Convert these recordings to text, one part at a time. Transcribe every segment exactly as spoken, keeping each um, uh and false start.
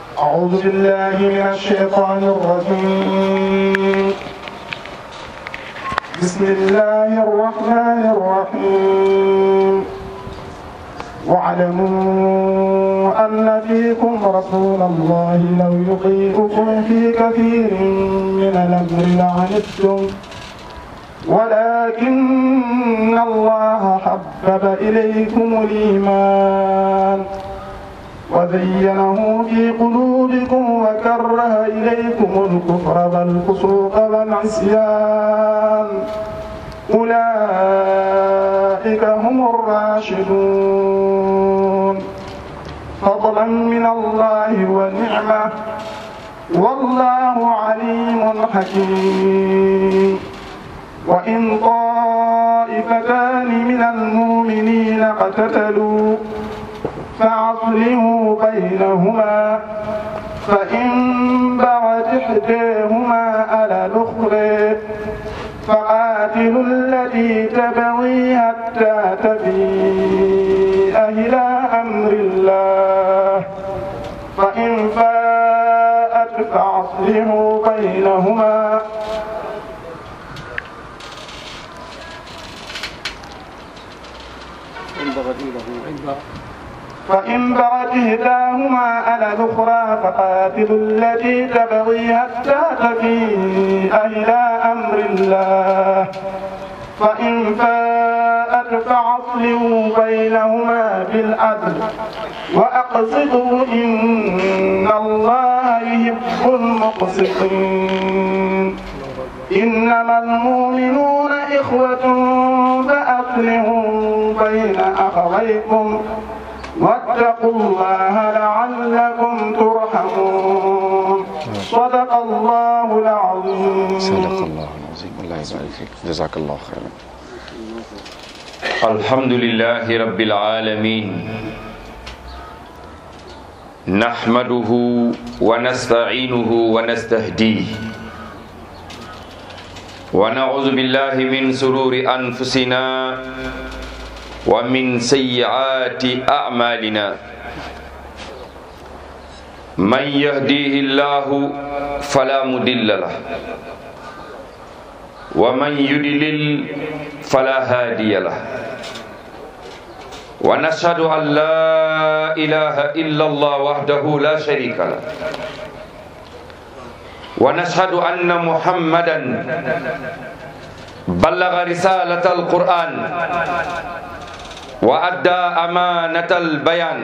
أعوذ بالله من الشيطان الرجيم. بسم الله الرحمن الرحيم. واعلموا أن فيكم رسول الله لو يطيعكم في كثير من الأمر لعنتم ولكن الله حبب إليكم الإيمان وزينه في قلوبكم وكره إليكم الكفر والفسوق والعصيان أولئك هم الراشدون فضلا من الله ونعمة والله عليم حكيم. وإن طائفتان من المؤمنين اقتتلوا فأصلحوا بينهما فإن بغت إحداهما على الأخرى فقاتلوا التي تبغي حتى تفيء إلى أمر الله فإن فاءت فأصلحوا بينهما فإن بغت إحداهما على الأخرى فقاتلوا التي تبغي حتى تفيء إلى أمر الله فإن فاءت فأصلحوا بينهما بالعدل وأقسطوا إن الله يحب المقسطين. إنما المؤمنون إخوة فأصلحوا بين أخويكم واتقوا الله لعلكم ترحمون. صدق الله العظيم. صدق الله العظيم. الله يبارك فيك. جزاك الله خيرا. الحمد لله رب العالمين نحمده ونستعينه ونستهديه ونعوذ بالله من شرور أنفسنا ومن سيئات أعمالنا من يهديه الله فلا مضل له ومن يضلل فلا هادي له ونشهد أن لا إله إلا الله وحده لا شريك له ونشهد أن محمدا بلغ رسالة القرآن وأدى أمانة البيان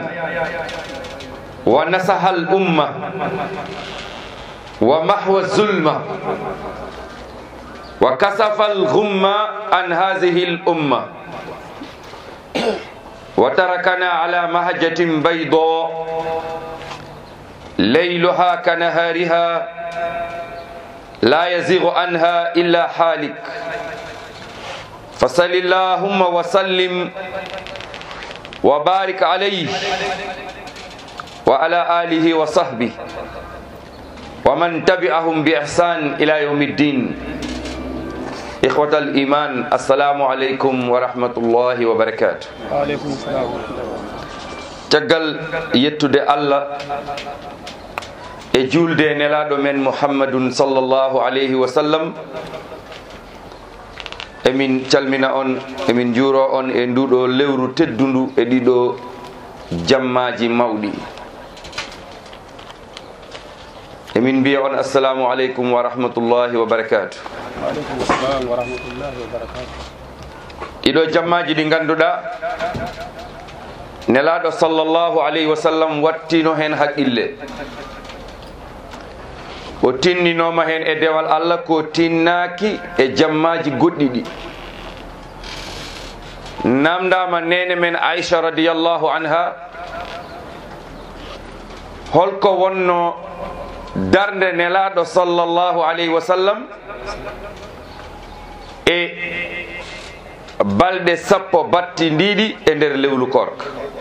ونصح الأمة ومحو الظلمة وكشف الغمة عن هذه الأمة وتركنا على مهجة بيضاء ليلها كنهارها لا يزيغ عنها إلا حالك فصل اللهم وسلم وبارك عليه وعلى آله وصحبه ومن تبعهم بإحسان إلى يوم الدين. إخوة الإيمان السلام عليكم ورحمة الله وبركاته. وعليكم السلام ورحمة الله. تقل يتدى الله e julde nelaɗo men muhammadun sallllahu alayhi wa sallam emin calmina on emin juuro on e nduɗo lewru teddundu e ɗiɗo jammaji mawɗi emin mbiya on assalamu aleykum wa rahmatullahi wa barakatuh. وعليكم السلام ورحمة الله وبركاته. ɗiɗo jammaji ɗi ganduɗa nelaɗo sallllahu alayhi wa sallam wattino hen haqqille o tinninoma hen e dewal Allah ko tinnaki e jammaji goɗɗi ɗi namdama nene men Aisha radiyallahu anha holko wonno darde nelaɗo sallllahu alayhi wa sallam e balɗe sappo batti ndiɗi e nder lewlu korka.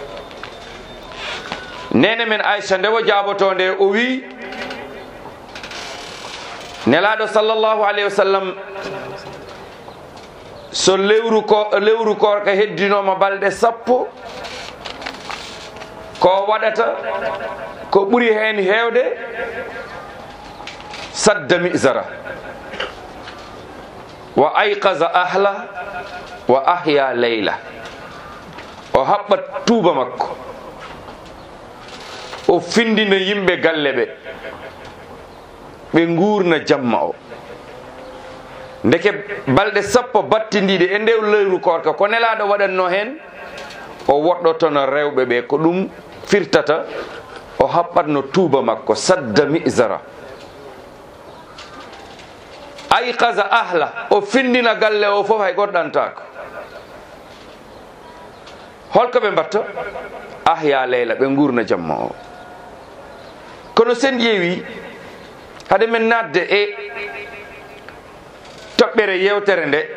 nene men Aisha ndewo jaboto nde o wi nelaɗo sallllahu alayhi wa sallam so lewru ko lewru korka heddinoma balɗe sappo ko waɗata ko ɓuri hen heewde sadda mizara wa ayqaza ahla wa ahya leyla o haɓɓat tuuba makko o findina yimɓe galle ɓe ɓe nguurna jamma o ndeke balɗe sappo battidiɗe e ndew leyru korka ko nelaɗo waɗatno hen o woɗɗotono rewɓe ɓe ko ɗum firtata o haɓɓatno tuuba makko sadda mizara ayqaza ahla o findina galle o fof hay goɗɗantako holko ɓe mbatta ahya leyla ɓe gurna jamma o kono sen ƴeewi hade men nadde e toɓɓere yewtere nde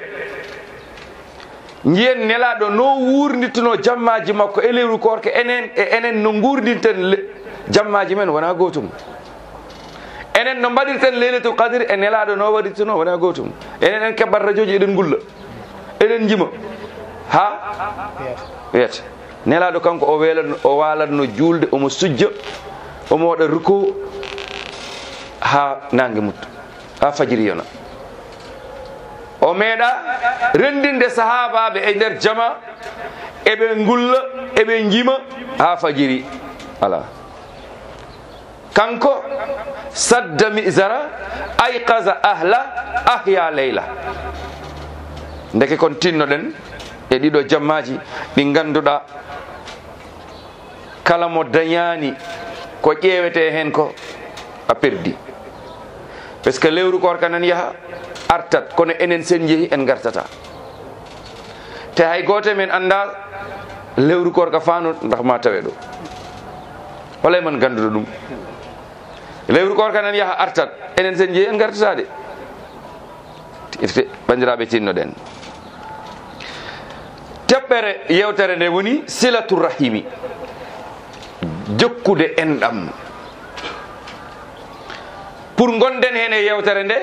jiyen nelaɗo no wurnittuno jammaji makko e lewru korka enen e enen no gurdinten jammaji men wona gotum enen no mbaɗirten leylatul qadr e nelaɗo no waɗirtuno wona gotum enen en keɓat radio ji eɗen gulla eɗen jima ha wiyata nelaɗo kanko o welan o walatno julde omo sujja omo waɗa ruko ha nangue mutto ha fajiri yona o meeɗa rendinde sahabaɓe e nder jama eɓe gulla eɓe jima ha fajiri ala kanko sadda mizara ayqaza ahla ahya leyla ndeke kon tinnoɗen e ɗiɗo jammaji ɗi ganduɗa kala mo dañani ko ƴewete hen ko a perdi par ce que lewru korka nan yaaha artat kono enen sen jeehi en gartata te hay goto men anda lewru korka fano ndax ma tawe ɗo wala man ganduɗo ɗum lewru korka nan yaaha artat enen sen jeehi en gartata de bandiraɓe tinnoɗen teɓɓere yewtere nde woni silatu rahimi jokkude enɗam pour gonden hen e yewtere nde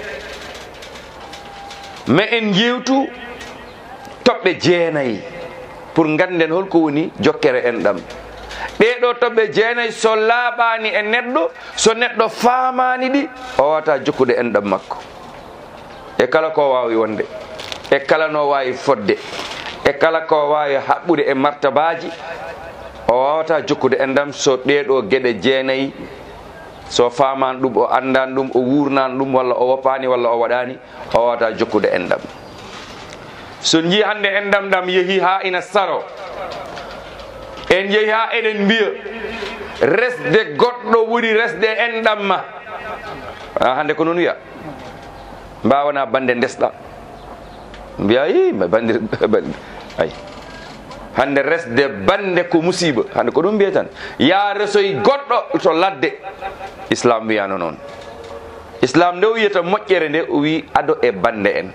ma en jewtu toɓɓe jeenayyi pour ganden holko woni jokkere enɗam ɗeɗo toɓɓe jeenayyi so laaɓani e neɗɗo so neɗɗo famani ɗi o wawata jokkude enɗam makko e kala ko wawi wonde e kala no wawi fodde e kala ko wawi haɓɓude e martabaji o wawata jokkude enɗam so ɗeɗo gueɗe jeenayyi so famani ɗum o andani ɗum o wurnani ɗum walla o woppani walla o waɗani o wawata jokkude enɗam so jii hande enɗam ɗam yeehi ha ina saro en jeehi ha eɗen mbiya resde goɗɗo woni resde enɗam ma hande ko noon wiya mbawana bande ndesɗa mbiya i bande ay hande resde bande ko musiba hande ko ɗum mbiya tan ya resoy goɗɗo to ladde islam wiyano noon islam nde o wiyata moƴƴere nde o wi ado e bande en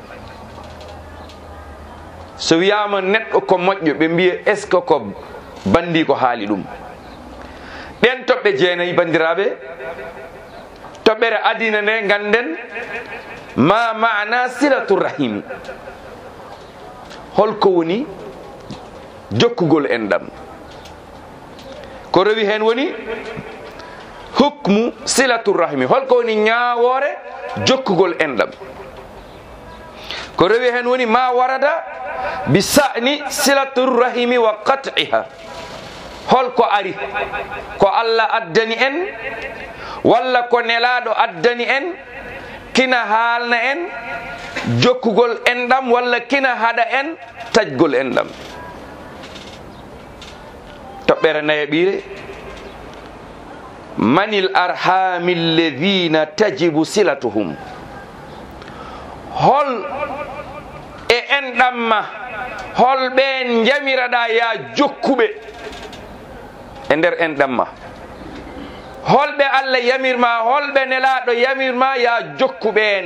so wiyama neɗɗo ko moƴƴo ɓe mbiya est ce que ko bandi ko haali ɗum ɗen toɓɓe jeenayyi bandiraɓe toɓɓere adina nde ganden ma mana silatu rahimi holko woni jokkugol enɗam ko rewi hen woni hukmu silatu rahimi holko woni ñawore jokkugol enɗam ko rewi hen woni ma warada bi sa'ni silatu rahimi wa qat'iha holko ari ko Allah addani en walla ko nelaɗo addani en kina haalna en jokkugol enɗam walla kina haɗa en tajgol enɗam toɓɓere nayaɓire manil arhami alladhina tajibu silatuhum hol e enɗam ma hol ɓen jamiraɗa ya jokkuɓe e nder enɗam ma holɓe Allah yamirma holɓe nelaɗo yamirma ya jokkuɓe en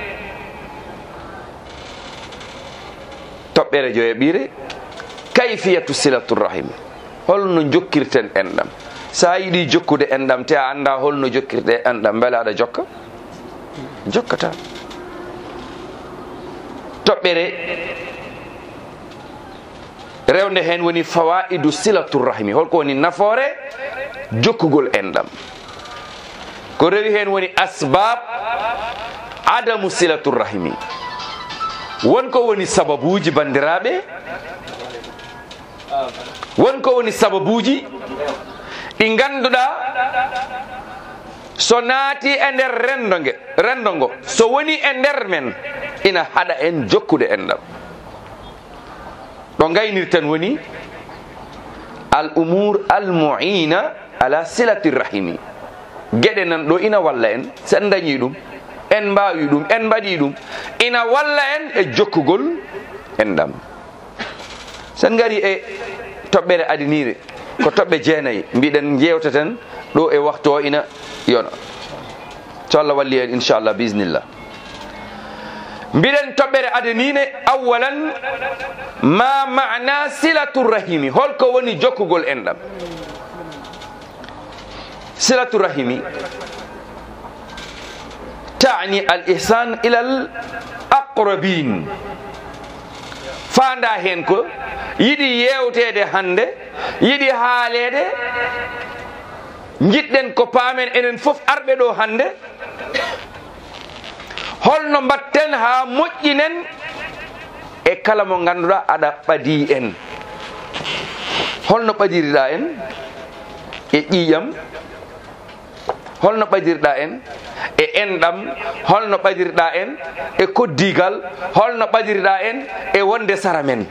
toɓɓere joyeɓire kayfiyatu silaturrahim holno jokkirten enɗam sa yiɗi jokkude enɗam te a anda holno jokkirte enɗam beele aɗa jokka jokkata toɓɓere rewde hen woni fawaidu silaturrahimi, holko woni nafoore jokkugol enɗam. ko rewi hen woni asbab adamu silaturrahimi, wonko woni sababuji bandiraɓe, wonko woni sababuji ɗi ganduɗa so naati e nder rendoge rendongo so woni e nder men ina haɗa en jokkude enɗam. ɗo gaynirten woni al umur al muina ala silati rahimi, gueɗe nan ɗo ina walla en sen dañi ɗum, en mbawi ɗum, en mbaɗi ɗum, ina walla en e jokkugol enɗam. sen gari e toɓɓere adinire ko toɓɓe jeenayyi mbiɗen jewteten ɗo e waktu o ina yona, so Allah walli en inchallah bisnillah. mbiɗen toɓɓere adanine awalan ma mana silatu rahimi, holko woni jokkugol enɗam. silatu rahimi tani al ihsan ila al aqrabin, fanda hen ko yiɗi yewtede hande, yiɗi haalede, jiɗɗen ko paamen enen fof arɓe ɗo hande, holno mbatten ha moƴƴinen e kala mo ganduɗa aɗa ɓadi en. holno ɓadiriɗa en e ƴiƴam, holno ɓadirɗa en e enɗam, holno ɓadirɗa en e koddigal, holno ɓadirɗa en e wonde sara men,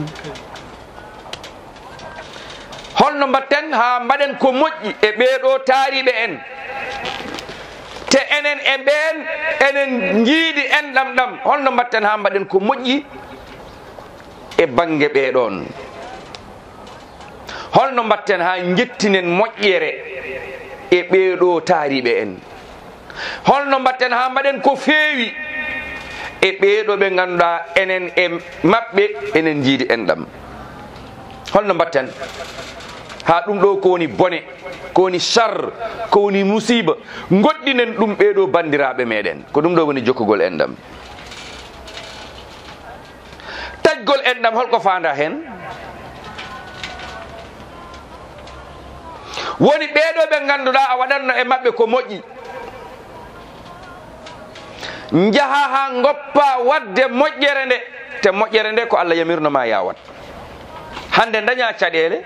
holno mbatten ha mbaɗen ko moƴƴi e ɓeeɗo taariɓe en, te enen e ɓen enen jiiɗi enɗam ɗam, holno mbatten ha mbaɗen ko moƴƴi e banggue ɓeɗon, holno mbatten ha jettinen moƴƴere e ɓeeɗo taariɓe en, holno mbatten ha mbaɗen ko feewi e ɓeeɗo ɓe ganduɗa enen e maɓɓe enen jiiɗi enɗam. holno mbatten ha ɗum ɗo ko woni bone, ko woni char, ko woni musiba, goɗɗinen ɗum ɓeeɗo bandiraɓe meɗen, ko ɗum ɗo woni jokkugol enɗam. tajgol enɗam holko fanda hen? woni ɓeeɗo ɓe ganduɗa a waɗatno e maɓɓe ko moƴƴi, jaha ha goppa wadde moƴƴere nde, te moƴƴere nde ko Allah yamirnoma yawat. hande daña caɗele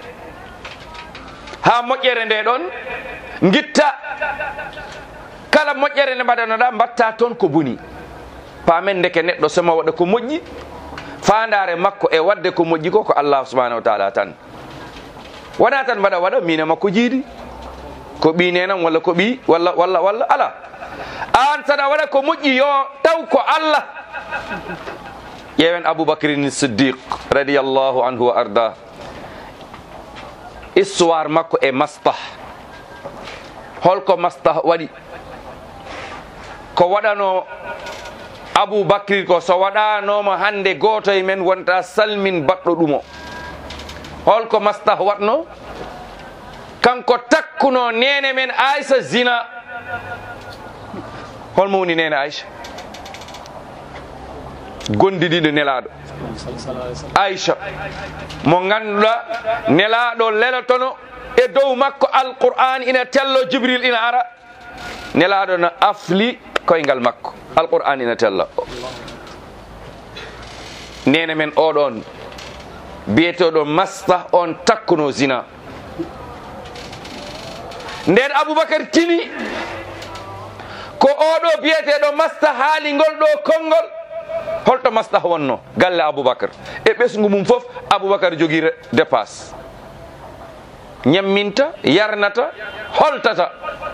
ha moƴƴere nde ɗon gitta, kala moƴƴere nde mbaɗanoɗa mbatta toon ko boni. paamen ndeke neɗɗo soma waɗa ko moƴƴi, fandare makko e wadde ko moƴƴi ko ko Allah subhanahu wa taala tan, wona tan mbaɗa waɗa mine makko jiiɗi, ko ɓi nenam walla ko ɓi walla walla walla ala. an saɗa waɗa ko moƴƴi yo taw ko Allah. ƴeewen aboubacrin siddiq radiallahu anhu wa arda, histoire makko e mastah, holko mastah waɗi, ko waɗano aboubacrin ko so waɗanoma hande goto e men wonta salmin baɗɗo ɗumo. holko mastah watno? kanko takkuno nene men Aisha zina. holmo woni nene Aisha? gondidiɗo nelaɗo Aisha mo ganduɗa nelaɗo lelotono e dow makko alqur'an ina tello, jibril ina ara, nelaɗo no afli koyngal makko, alqur'an ina tella. nene men oɗon biyeteɗo mastah on takkuno zina. nden aboubacry tini ko oɗo biyeteɗo mastah haali ngol ɗo konngol, holto mastah wonno galle aboubacry e ɓesgu mum fof. aboubacry jogui dépasse, ñamminta, yarnata, holtata.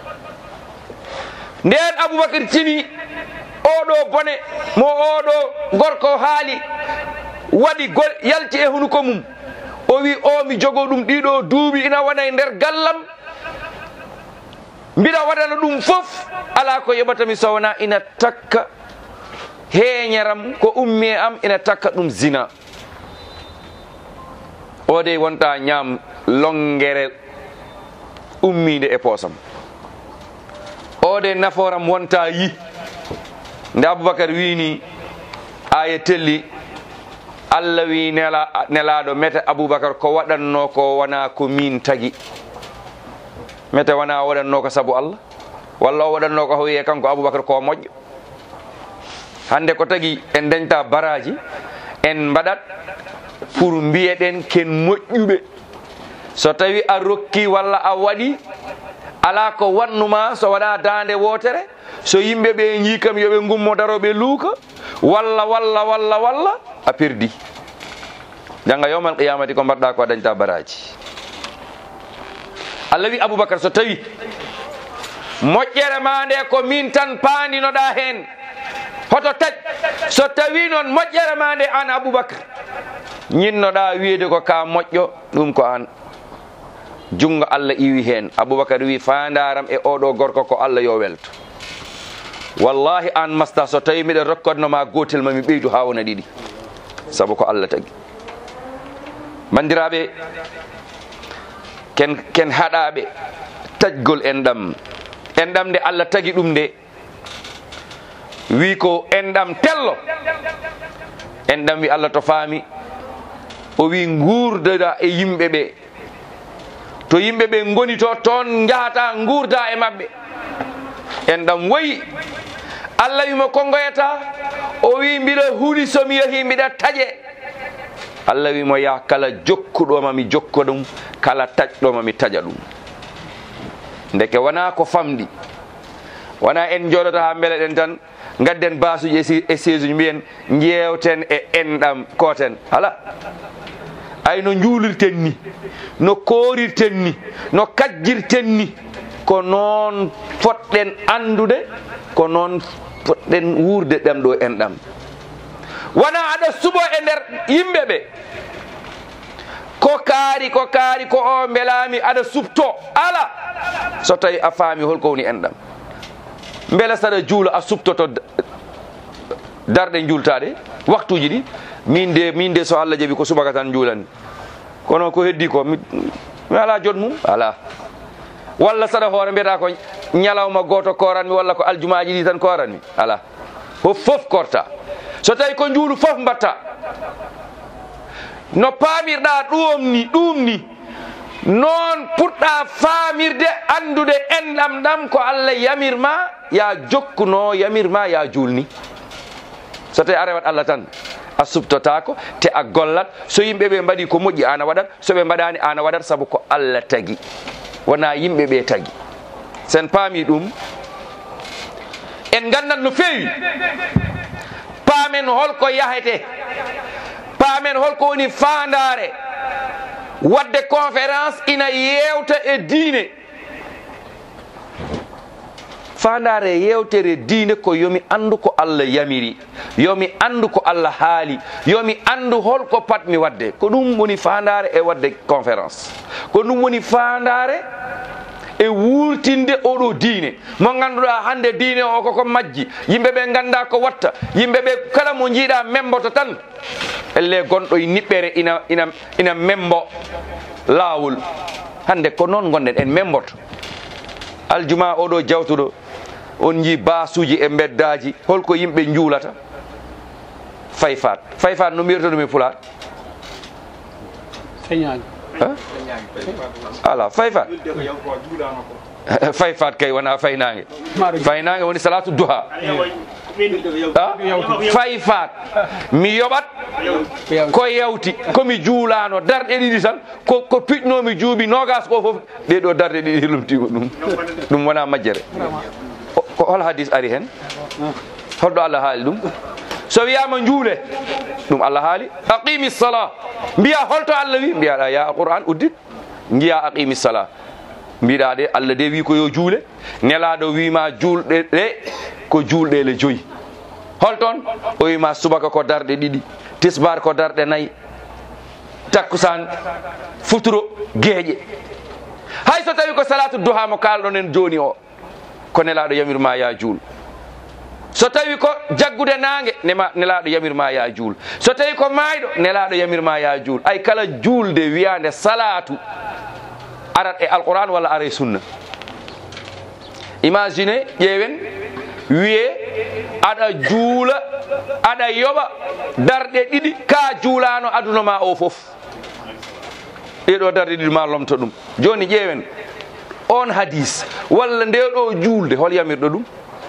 nden aboubacry tini oɗo bone mo oɗo gorko haali waɗi gol yalti e hunuko mum, o wi o mi jogo ɗum ɗiɗo duuɓi ina waɗa e nder gallam, mbiɗa waɗana ɗum fof, ala ko yoɓatami so wona ina takka heeñeram ko ummi am, ina takka ɗum zina. o de wonta ñaam longere ummide e poosam, o de naforam wonta yi. nde aboubacry wini aya telli Allah wi nela nelaɗo mete Aboubacar ko waɗanno ko wona ko min tagi mete wona waɗanno ko saabu Allah walla o waɗanno ko wiye kanko Aboubacar ko moƴƴo. hande ko tagi en dañta baraji en mbaɗat pour mbiyeɗen ken moƴƴuɓe. so tawi a rokki walla a waɗi ala ko wannuma so waɗa dande wotere so yimɓe ɓe ñi kam yoɓe gummo daroɓe luuka walla walla walla walla a perdi. janga yawmal qiyamati ko mbaɗɗa ko a dañta baraji. Allah wi Aboubacar so tawi moƴƴere ma nde ko min tan paandinoɗa hen hoto taj so tawi noon moƴƴere ma nde an Aboubacar ñinnoɗa wiide ko ka moƴƴo ɗum ko an. jungo Allah iwi hen. Aboubacar wi fandaram e oɗo gorko ko Allah yo welto. wallahi an masta so tawi miɗen rokkodnoma gotel mami ɓeydu ha wona ɗiɗi saabu ko Allah tagi. bandiraɓe ken ken haɗaɓe tajgol enɗam enɗam nde Allah tagi ɗum nde wi ko enɗam tello. enɗam wi Allah to faami o wi gurdada e yimɓe ɓe to yimɓe ɓe goni to toon jahata gurda e mabɓe. enɗam woyi Allah wimo kongoyata o wi mbiɗa huuɗi somi yeehi mbiɗa taƴe. Allah wimo ya kala jokkuɗoma mi jokka ɗum kala taƴɗoma mi taƴa ɗum. ndeke wona ko famɗi wona en joɗota ha beele ɗen tan gadden basuji e siège uji mbiyen jewten e enɗam koten ala. ay no juulirten ni no koorirten ni no kajjirten ni ko noon poɗɗen andude ko noon poɗɗen wurde ɗam ɗo enɗam. wona aɗa suɓo e nder yimɓe ɓe ko kaari ko kaari ko o belami aɗa subto ala. so tawi a faami holko woni enɗam beele saɗa juula a subtoto darɗe jultade waktuji ɗi min de min de so Allah jaɓi ko subaka tan juulani kono ko heddi ko mi ala jot mum ala. walla saɗa hoore mbiyata ko ñalawma goto koranmi walla ko aljumaji ɗi tan koranmi ala. fof fof korta. so tawi ko juulu fof mbatta no paamirɗa ɗum ni ɗum ni noon puɗɗa faamirde andude enɗam ɗam ko Allah yamirma ya jokkuno yamirma ya julni. so tawi a rewat Allah tan a subtotako te a gollat so yimɓe ɓe mbaɗi ko moƴƴi ana waɗat so ɓe mbaɗani ana waɗat saabu ko Allah tagi wona yimɓe ɓe tagi. sen paami ɗum en gandat no feewi paamen holko yahete paamen holko woni fandare wadde conférence ina yewta e diine. fandare yewtere diine ko yomi andu ko Allah yamiri yomi andu ko Allah haali yomi andu holko patmi wadde ko ɗum woni fandare e wadde conférence ko ɗum woni fandare e wurtinde oɗo diine mo ganduɗa hande diine o koko majji yimɓeɓe ganda ko watta yimɓeɓe kala mo jiiɗa memboto tan elle gonɗo e niɓɓere ina ina ina membo lawol. hande ko noon gonɗen en memboto. aljuma oɗo jawtuɗo on jii basuji e beddaji holko yimɓe juulata fayfat fayfat no mbiyata ɗum e pular ala fayfat fayfat kay wona faynange faynange woni salatu duha fayfat mi yoɓat ko yawti komi juulano darɗe ɗiɗi tan ko ko piƴnomi juuɓi nogas ko foof ɗeɗo darɗe ɗiɗi lumtimo ɗum ɗum wona majjere. ko hol hadis ari hen holɗo Allah haali ɗum so wiyama juule ɗum Allah haali aqimi sala mbiya holto Allah wi mbiyaɗa ya alquran uddit jiya aqimi sala mbiɗa de Allah de wi ko yo juule nelaɗo wima julɗe ɗe ko julɗe le joyi holton o wima subaka ko darɗe ɗiɗi tisbar ko darɗe nayyi takkusan futuro gueeƴe hay so tawi ko salatu duha mo kalɗon en joni o ko nelaɗo yamirma ya juul so tawi ko jaggude nangue nema nelaɗo yamirma ya juul so tawi ko mayɗo nelaɗo yamirma ya juul ay kala juulde wiyande salatu arat e alquran walla ara e sunna. imagine ƴeewen wiye aɗa juula aɗa yoɓa darɗe ɗiɗi ka juulano aduna ma o fof ɗeɗo darɗe ɗiɗi ma lomto ɗum. Joni ƴeewen on hadis walla nde ɗo juulde hol yamirɗo ɗum?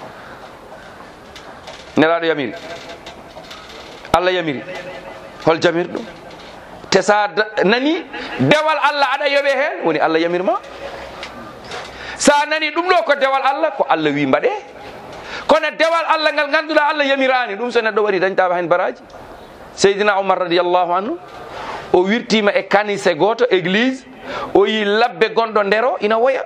Nelaɗo yamiri, Allah yamiri, hol jamirɗo? te sa nani dewal Allah aɗa yoɓe hen woni Allah yamirma. sa nani ɗum ɗo ko dewal Allah ko Allah wi mbaɗe, kono dewal Allah ngal ganduɗa Allah yamirani ɗum so neɗɗo waɗi dañtama hen baraji. Seydina Oumar radiallahu anhu o wirtima e kanise goto église, o yi labbe gonɗo ndero ina woya.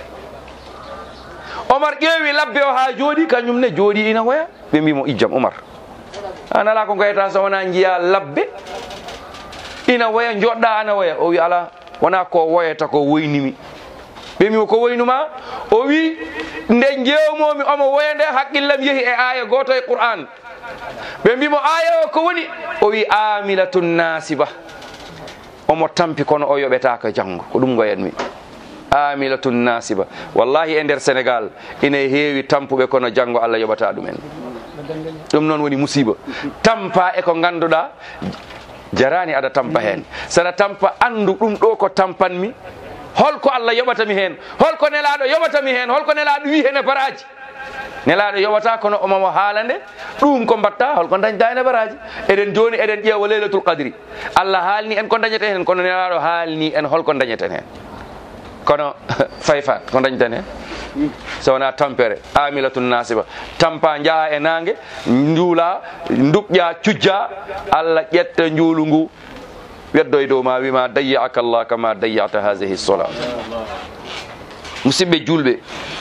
Omar ƴeewi labbe o ha jooɗi, kañum ne jooɗi ina woya. ɓe mbimo ijjam Oumar, an ala ko goyata so wona jiiya labbe ina woya joɗɗa ana woya. O wi ala, wona ko woyata ko woynimi. ɓe mbimo ko woynuma? O wi nde jewmomi omo woya nde haqqillam yeehi e aya goto e Qur'an. ɓe mbimo aya o ko woni? O wi amilatun nasiba, omo tampi kono o yoɓetako janggo. ko ɗum goyanmi, amilatun nasiba. wallahi e nder Sénégal ina heewi tampuɓe kono janggo Allah yoɓata ɗumen. ɗum noon woni musiba. tampa e ko ganduɗa jarani aɗa tampa hen. saɗa tampa andu ɗum ɗo ko tampanmi, holko Allah yoɓatami hen, holko nelaɗo yoɓatami hen, holko nelaɗo wi hen e baraji. nelaɗo yoɓata kono omamo haalande ɗum ko mbatta, holko dañda hen e baraji. eɗen joni eɗen ƴeewa laylatul qadri, Allah haalni en ko dañeten hen, kono nelaɗo haalni en holko dañeten hen. kono fayfat ko dañten hen so wona tampere. amilatun nasiba, tampa jaaha e nangue njuula duɓƴa cujja, Allah ƴetta njuulu ngu weddo e dow ma wima dayyaka Allah kama dayyata hadihi sola. musidɓe julɓe,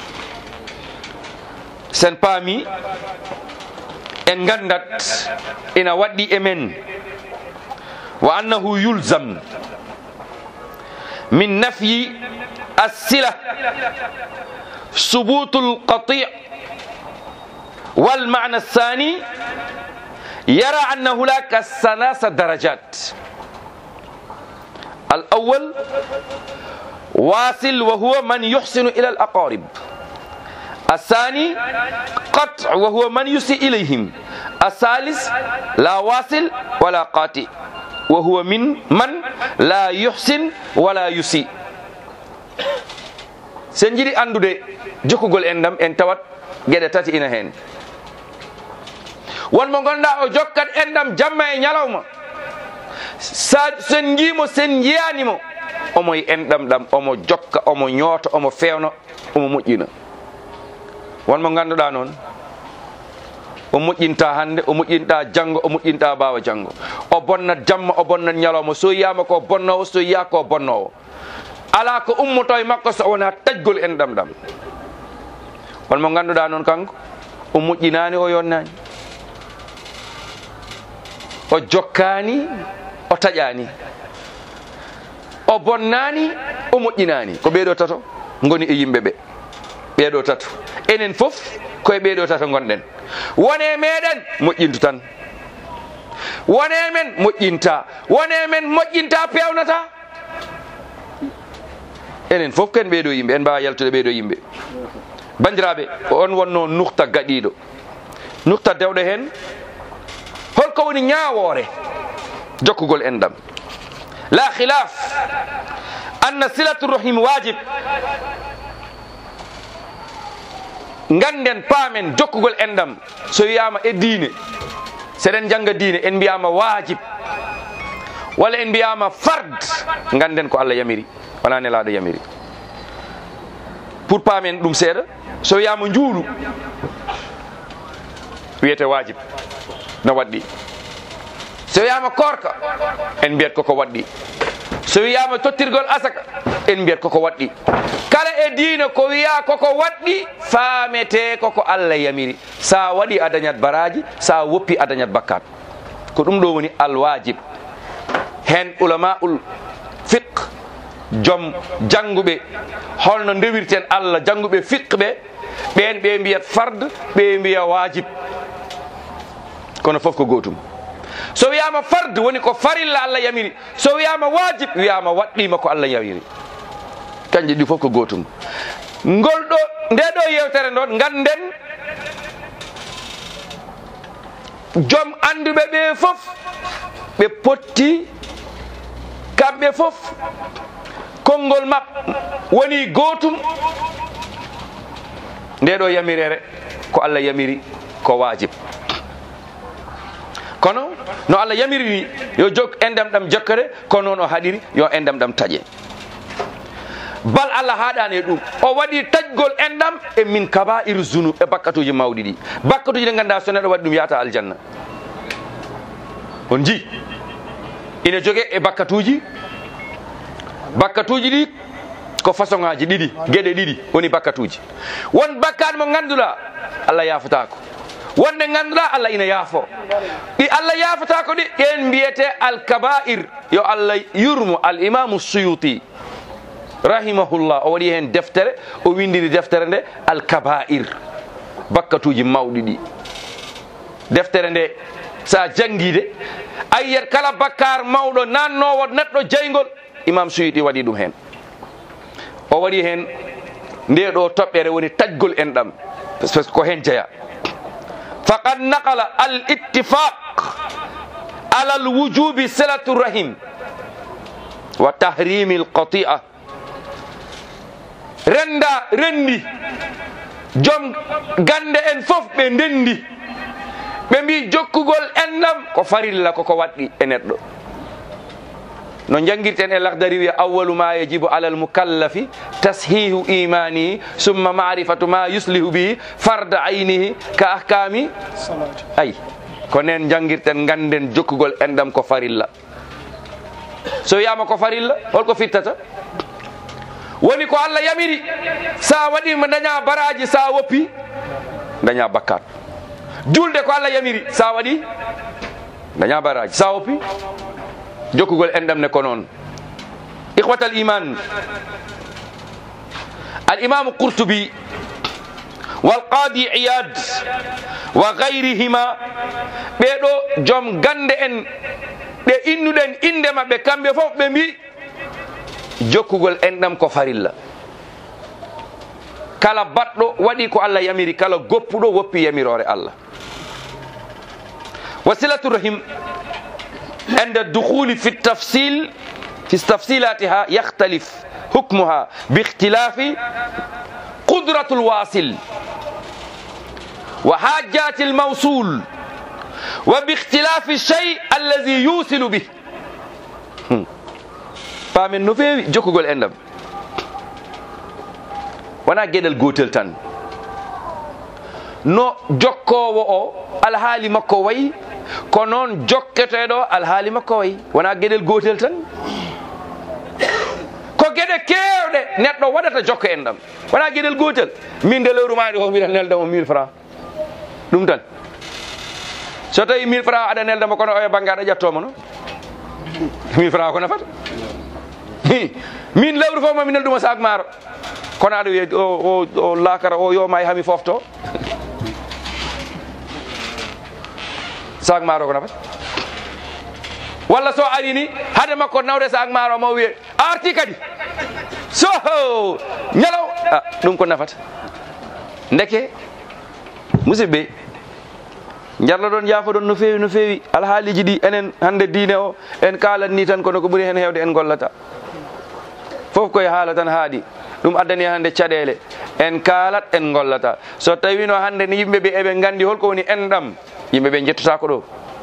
sen paami en gandat ina waɗɗi e men wa annahu yulzam min nafyi as-sila subutul qati' wal ma'na ath-thani yara anna hunaka thalatha darajat. al-awwal wasil wa huwa man yuhsinu ila al-aqarib. الثاني قطع وهو من يسيء إليهم. الثالث لا واصل ولا قاطع وهو من من لا يحسن ولا يسيء. sen jiɗi andude jokkugol endam en tawat geɗe tati ina hen. wonmo gonɗa o jokkat endam jamma e ñalawma, sa sen jiimo sen jiyanimo omo endam ɗam omo jokka omo ñoota omo fewna omo moƴƴina. wonmo ganduɗa noon o moƴƴinta hande, o moƴƴinta janggo, o moƴƴinta bawa janggo, o bonnat jamma, o bonnat ñalawma, so yiyama ko bonnowo, so yiya ko bonnowo. ala ko ummoto e makko so wona tajgol en ɗam ɗam. wonmo ganduɗa noon kanko o moƴƴinani, o yonnani, o jokkani, o taƴani, o bonnani, o moƴƴinani. ko ɓeeɗo tato goni e yimɓeɓe, ɓeeɗo tato enen fof koye ɓeeɗo tato gonɗen. wone meɗen moƴƴintu tan, wone men moƴƴinta, wone men moƴƴinta pewnata. enen fof ken ɓeeɗo yimɓe, en mbawa yaltude ɓeeɗo yimɓe. bandiraɓe, on wonno nukta gaɗiɗo, nukta dewɗo hen holko woni ñawore jokkugol enɗam. la khilaf anna silatu rahim wajib. ganden paamen jokkugol endam so wiyama e diine, seɗen jangga diine en mbiyama wajib walla en mbiyama fard, ganden ko Allah yamiri wona nelaɗo yamiri. pour paamen ɗum seeɗa, so wiyama njuulu wiyete wajib no waɗɗi, so wiyama korka en mbiyat koko waɗɗi, so wiyama tottirgol asaka en mbiyat koko waɗɗi. kala e diina ko wiya koko waɗɗi faamete koko Allah yamiri. sa waɗi a dañat baraji, sa woppi a dañat bakkat. ko ɗum ɗo woni alwajib. hen ulamaul fiqh, joom jannguɓe holno ndewirten Allah, jannguɓe fiqh ɓe, ɓen ɓe mbiyat fard, ɓe mbiya wajib, kono fof ko gotum. so wiyama fard woni ko farilla Allah yamiri, so wiyama wajib wiyama waɗɗima ko Allah yamiri. kanƴe ɗi fof ko gotum. ngol ɗo nde ɗo yewtere ɗon ganden joom anduɓe ɓe fof ɓe potti kamɓe fof konngol maɓɓe woni gootum nde ɗo yamirere ko Allah yamiri ko wajib kono no Allah yamiri ni yo jok endam ɗam jokkere ko noon o haɗiri yo endam ɗam taƴe bal Allah haɗani e ɗum o waɗi taƴgol endam e min kaba'ir zunub e bakkatuji mawɗi ɗi bakkatuji ɗe ganduɗa so neɗɗo waɗi ɗum yata aljanna on ji ina jogue e bakkatuji bakkatuji ɗi ko façon ngaji ɗiɗi gueɗe ɗiɗi woni bakkatuji won bakkat mo ganduɗa Allah yafatako wonde ganduɗa Allah ina yaafo ɗi Allah yafatako ɗi ɗen mbiyete al kaba'ir yo Allah yurmo al imamu suyuti rahimahullah o waɗi hen deftere o windiri deftere nde al kaba'ir bakkatuji mawɗi ɗi deftere nde sa jangguide a yiyat kala bakkar mawɗo nannowo neɗɗo jeygol imam suyuti waɗi ɗum hen o waɗi hen nde ɗo toɓɓere woni taƴgol en ɗam par ce que ko hen jeeya faqad naqala al ittifaq ala al wujubi silatu rahim wa tahrimi al qati'a renda rendi joom gande en fof ɓe ndendi ɓe mbi jokkugol endam ko farilla koko waɗɗi e neɗɗo no jangguirten e lahdari wiya awwalu ma yajibu ala al mukallafi tashihu imanihi summa ma'rifatu ma yuslihu bihi farda aynihi ka ahkami ay ko nen jangguirten ganden jokkugol endam ko farilla so wiyama ko farilla holko fittata woni ko Allah yamiri sa waɗima daña baraji sa woppi daña bakkat julde ko Allah yamiri sa waɗi daña baraji sa woppi jokkugol endam ne ko noon ikhwatal iman al imam qurtubi wal qadi iyad wa gayrihima ɓeɗo joom gande en ɓe innuɗen inde mabɓe kamɓe fof ɓe mbi jokkugol endam ko farilla kala baɗɗo waɗi ko Allah yamiri kala goppuɗo woppi yamirore Allah wasilatu rahim عند الدخول في التفصيل في تفصيلاتها يختلف حكمها باختلاف قدرة الواصل وحاجات الموصول وباختلاف الشيء الذي يوصل به فمن نفي جوكو قول عندهم وانا جدل قوتل تان no jokkowo o alhaali makko wayi ko noon jokketeɗo alhaali makko wayi wona gueɗel gotel tan ko gueɗe kewɗe neɗɗo waɗata jokka en ɗam wona gueɗel gotel min de lewru maɗi o mbiɗa neldamo mille francs ɗum tan so tawi mille francs aɗa neldamo kono oyo banggue aɗa ƴettoma no mille francs ko nafata min lewru fof mami nelduma sak maaro kono aɗa wiya o o lakara o yoma e hami fofto sak maaro ko nafat walla so arini hade makko nawde sak maaro mo wiye arti kadi so ñalaw ah ɗum ko nafata ndeke musidɓe jarla ɗon yaafa ɗon no feewi no feewi alhaaliji ɗi enen hande diine o en kalat ni tan kono ko ɓuuri hen hewde en gollata fof koye haala tan haaɗi ɗum addani hande caɗele en kalat en gollata so tawino hande ni yimɓe ɓe eɓe gandi holko woni enɗam yimɓe ɓe jettata ko ɗo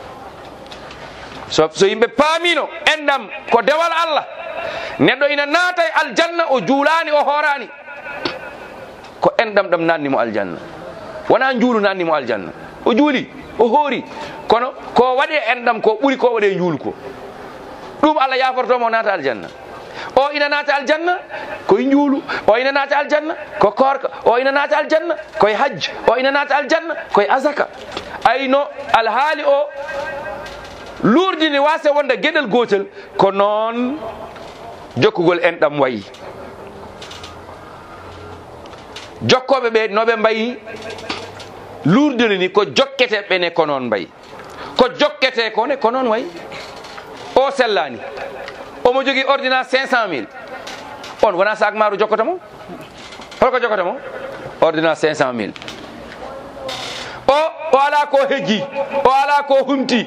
so so yimɓe paamino enɗam ko dewal Allah neɗɗo ina naata e aljanna o juulani o hoorani ko enɗam ɗam nanni mo aljanna wona juulu nanni mo aljanna o juuli o hoori kono ko waɗe enɗam ko ɓuuri ko waɗe juulu ko ɗum Allah yafortomo naata aljanna o ina naata aljanna koye juulu o ina naata aljanna ko korka o ina naata aljanna koye hajj o ina naata aljanna koye azaka ayno alhaali o lurdini wase wonde gueɗel gotel ko noon jokkugol enɗam wayi jokkoɓe ɓe noɓe mbayi lurdini ni ko jokkete ɓene ko noon mbayi ko jokkete kone ko noon wayi o sellani omo jogui ordonnance cinq cent mille on wona sak maaro jokkata mo holko jokkata mo ordonnance cinq cent mille o o ala ko hejji o ala ko humti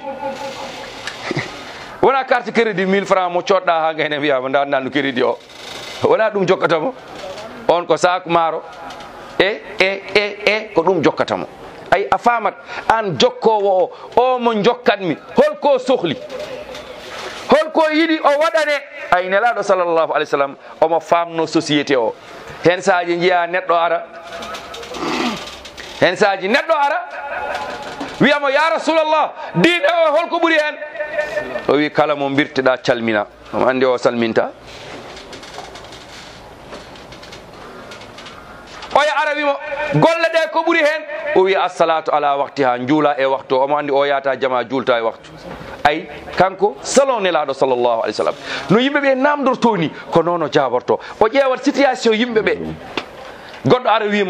wona carte crédit mille francs mo coɗɗa ha gayne wiyama nda nandu crédit o wona ɗum jokkatamo on ko sac maaro e e e e ko ɗum jokkatamo ay a famat an jokkowo o o mo jokkatmi holko sohli holko yiɗi o waɗane ay nelaɗo sallllahu alayhi wa sallam omo famno société o hen saji jiiya neɗɗo ara hen saji neɗɗo ara wiyamo ya rasulallah diine o holko ɓuuri hen o wi kala mo birteɗa calmina omo andi o salminta oya ara wimo golle ɗe ko ɓuuri hen o wi assalatu ala waktiha juula e waktu omo andi o yata jama julta e waktu ay kanko salon nelaɗo sallllahu alih w sallam no yimɓeɓe namdorto ni ko noon o jaborto o ƴewat situation yimɓeɓe goɗɗo ara wimo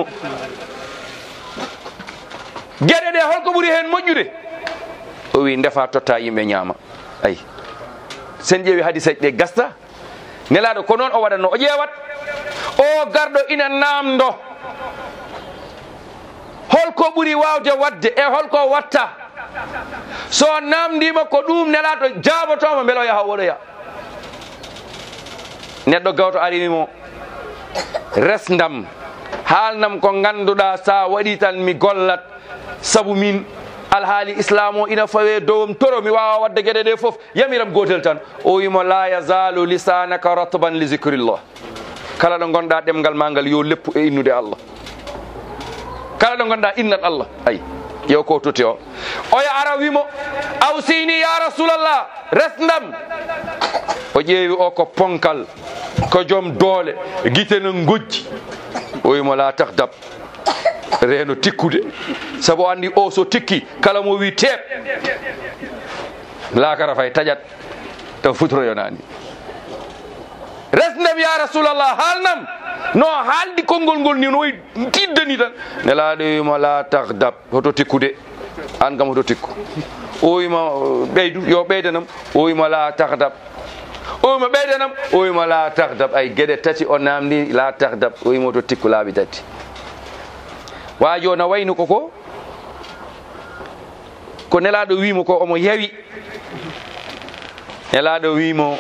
gueɗe ɗe holko ɓuuri hen moƴƴude o wi ndefa totta yimɓe ñaama ay sen ƴeewi hadisaji ɗe gasta nelaɗo ko noon o waɗatno o ƴewat o garɗo ina namdo holko ɓuuri wawde wadde e holko watta so namdima ko ɗum nelaɗo jabotomo beele o yaha oɗoya neɗɗo gawto arinimo resdam haalnam ko ganduɗa sa waɗi tan mi gollat saabu min alhaali islam o ina fawe dowom toro mi wawa wadde gueɗe ɗe foof yamiram gotel tan o wimo la yazalu lisanaka ratban li zicrillah kala ɗo gonɗa ɗemgal ma ngal yo leppu e innude Allah kala ɗo gonɗa innat Allah ay yew ko toti o oya ara wimo awsini ya rasulallah resdam o ƴeewi o ko ponkal ko joom doole guite no gojji o wimo la tahdab reeno tikkude saabu o andi o so tikki kala mo wi teep lakara fay taƴat taw futroyonani resdam ya rasulallah haalnam no haaldi konngol ngol ni no way tiddani tan nelaɗo wima la tahdab hoto tikkude an kam hoto tikku o wima ɓeydu yo ɓeydanam o wima la tahdab o wima ɓeydanam o wima la tahdab ay gueɗe tati o namdi la tahdab o wima hoto tikku laaɓi tati wajo no wayno koko ko nelaɗo wimo ko omo yawi nelaɗo wimo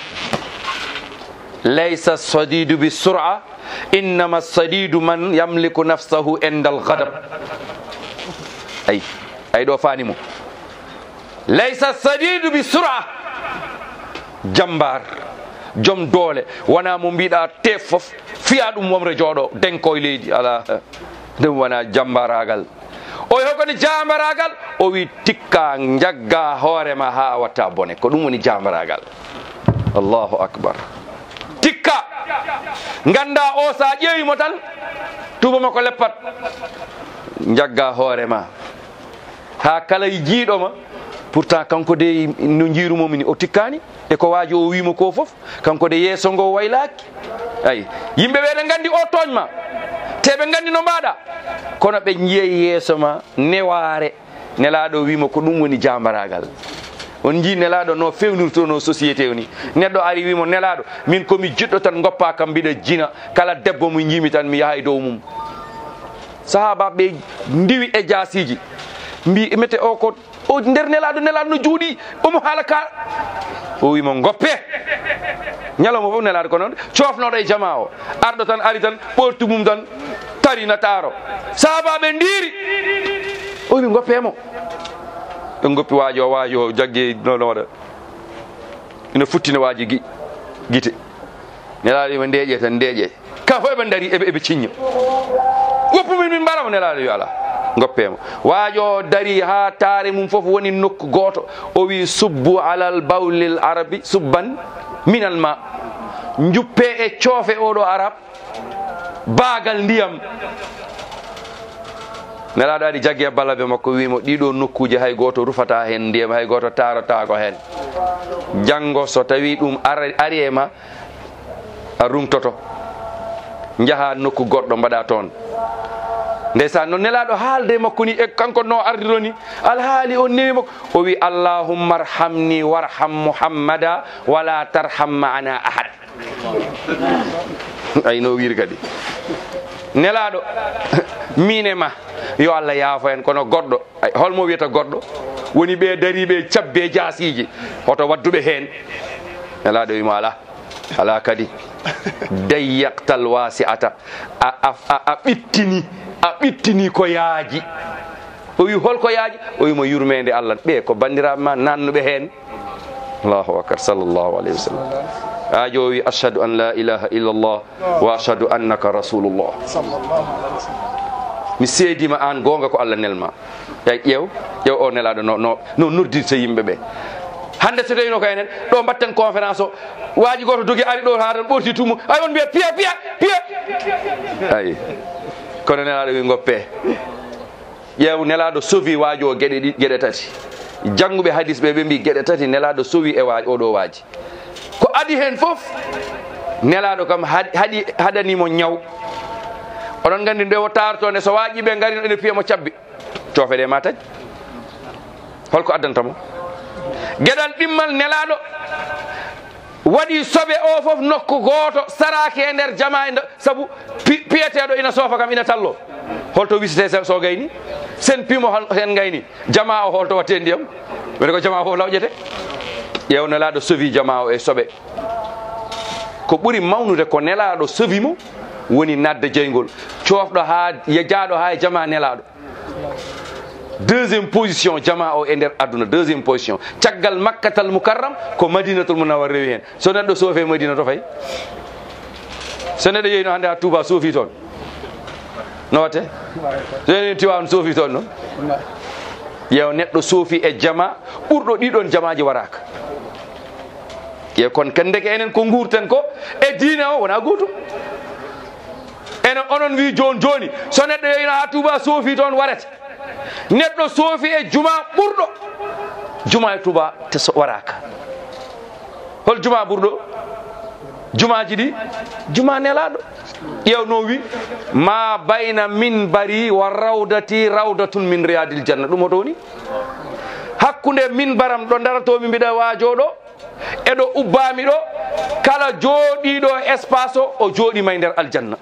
laysa sadidu bi sur'a innama sadidu man yamliku nafsahu indal ghadab ay ay ɗo fanimo laysa sadidu bi sur'a jambar joom doole wona mo mbiɗa te foof fiya ɗum womre jooɗo denko e leydi ala ɗum wona jambaragal o hokoni jambaragal o wi tikka jagga hoorema ha watta bone ko ɗum woni jambaragal allahu akbar tikka ganda o sa ƴeewimo tan tubama ko leppat jagga hoorema ha kala jiiɗoma pourtant kanko de no jiirumomini o tikkani e ko waaji o wimo ko foof kanko de yeeso ngo waylaki ay yimɓeɓe ɗe gandi o toñma te ɓe gandi no mbaɗa kono ɓe jiiye yeeso ma neware nelaɗo wimo ko ɗum woni jambaragal on jii nelaɗo no fewnirto no société o ni neɗɗo ari wimo nelaɗo min komi jiɗɗo tan goppa kam mbiɗa jina kala debbo mo jiimi tan mi yaha e dow mum sahabaɓe ndiwi e jasiji mbi mete o ko o nder nelaɗo nelaɗo no juuɗi omo haala ka o wimo goppe ñalawma fof nelaɗo ko noon cofnoɗo e jama o arɗo tan ari tan ɓortu mum tan tarina taaro sahabaɓe ndiri o wimi goppemo ɓe goppi waaji o waaji o jagge nono waɗa ina futtina waaji gi guite nelaɗo wima ndeeƴe tan ndeeƴe ka fof eɓe daari eɓe ciñña woppumin min mbaramo nelaɗo wi ala goppemo waajo dari ha taare mum fof woni nokku goto o wi subbu alal bawlil arabi subban minal ma juppe e coofe oɗo arab baagal ndiyam nelaɗo ari jagge ballabe makko wimo ɗiɗo nokkuji hay goto rufata hen ndiyam hay goto tarata ko hen janggo so tawi ɗum ari e ma a rumtoto jaaha nokku goɗɗo mbaɗa toon ndeysan no nelaɗo haalde makko ni e kanko no ardiro ni alhaali o newi makko o wi allahumma arhamni warham muhammada wala tarham maana ahad ay no wiiri kadi nelaɗo mine ma yo Allah yaafo en kono goɗɗo holmo wiyata goɗɗo woni ɓe dariɓe cabbe jaasiji hoto wadduɓe hen nelaɗo wima ala ala kadi dayyaktal wasi'ata a, a, a, a ɓittini a ɓittini ko yaaji o wi holko yaaji o wimo yurmede Allah ɓe ko bandiraɓe ma nannuɓe hen allahu akbar sallllahu alayhi wa sallam ajo o wi ashhadu an la ilaha illa allah wa ashhadu annaka rasulullah mi seedima an gonga ko Allah nelma ey ƴeew ƴeew o nelaɗo no no no noddirta yimɓeɓe hande so tawino ko enen ɗo mbatten conférence o waaji goto dogi ari ɗo ha tan ɓorti tumo ay on mbiya piya piya piya ayi kono nelaɗo wi goppe ƴeew nelaɗo sowi waajo o gueɗe ɗi gueɗe tati jangguɓe hadis ɓe ɓe mbi gueɗe tati nelaɗo sowi e waaji oɗo waaji ko adi hen foof nelaɗo kam haɗi haɗanimo ñaw oɗon gandi nde o tartone so waajiɓe garino ene piyamo cabbi coofeɗe ma taƴ holko addantamo gueɗal ɗimmal nelaɗo waɗi soɓe o foof nokku goto saraki e nder jama e nder saabu piyeteɗo ina soofa kam ina tallo holto wisete so gayni sen pimo hen gayni jama o holto watte ndiyam woni ko jama o foof lawƴete ƴeew nelaɗo sowi jama o e soɓe ko ɓuuri mawnude ko nelaɗo sowi mo woni nadde jeygol cofɗo ha jaaɗo ha e jama nelaɗo deuxiéme position jama o e nder aduna deuxiéme position caggal makkatal mukarram ko madinatul munawwar rewi hen so neɗɗo soofe madina to fayi so neɗɗo yeyno hande ha touba soofi toon no watte so eni tiwawno soofi toon noon ƴeew neɗɗo soofi e jama ɓurɗo ɗiɗon jamaji waraka ƴeew kon kandeke enen ko gurten ko e diina o wona gotum enen onon wi joni joni so neɗɗo yeyno ha touba soofi toon warete neɗɗo soofi e juma ɓurɗo juma e touba te waraka hol juma ɓurɗo jumaji ɗi juma nelaɗo ƴewno wi ma bayna minbari wa rawdati rawdatun min riyadil janna ɗum hoto woni hakkude minbaram ɗo daratomi mbiɗa wajoɗo eɗo ubbami ɗo kala jooɗiɗo espace o o jooɗima e nder aljanna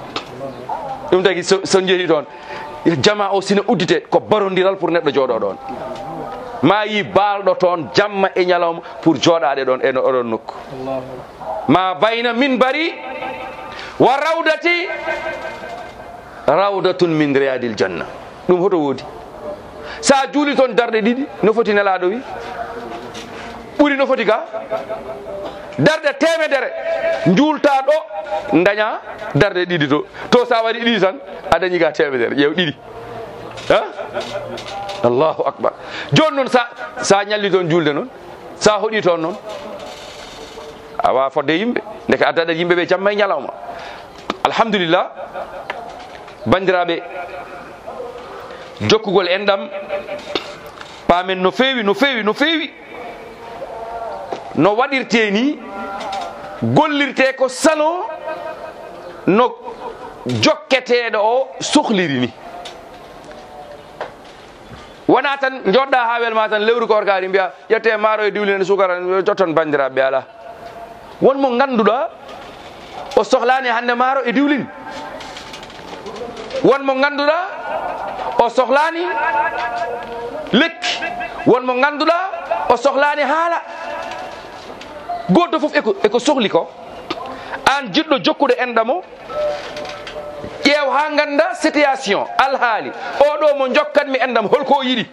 ɗum tagi so jeehi toon jama o sina uddite ko barodiral pour neɗɗo jooɗo ɗon ma yi balɗo toon jamma e ñalawma pour jooɗade ɗon e oɗon nokku ma bayna minbari wa rawdati rawdatun min riyadil janna ɗum hoto woodi sa juuli toon darɗe ɗiɗi no foti nelaɗo wi ɓuri no foti ka darɗe temedere juulta ɗo daña darɗe ɗiɗi to to sa waɗi ɗiɗi tan a dañi ga temedere ƴeew ɗiɗi ha allahu akbar joni noon sa sa ñalli toon julde noon sa hoɗi toon noon a wawa fodde yimɓe ndeke a daɗat yimɓeɓe jamma e ñalawma alhamdulillah bandiraɓe jokkugol enɗam pamen no fewi no fewi no fewi no waɗirte ni gollirte ko salon no jokketeɗo o sohliri ni wona tan joɗɗa ha welma tan lewru ko orkari mbiya ƴette maaro e diwlin e sukara jotton bandiraɓe ala wonmo ganduɗa o sohlani hande maaro e diwlin wonmo ganduɗa o sohlani lekki wonmo ganduɗa o sohlani haala goto foof eko eko sohli ko an jiɗɗo jokkude enɗam o ƴeew ha ganda situation alhaali oɗo mo jokkatmi enɗam holko yiɗi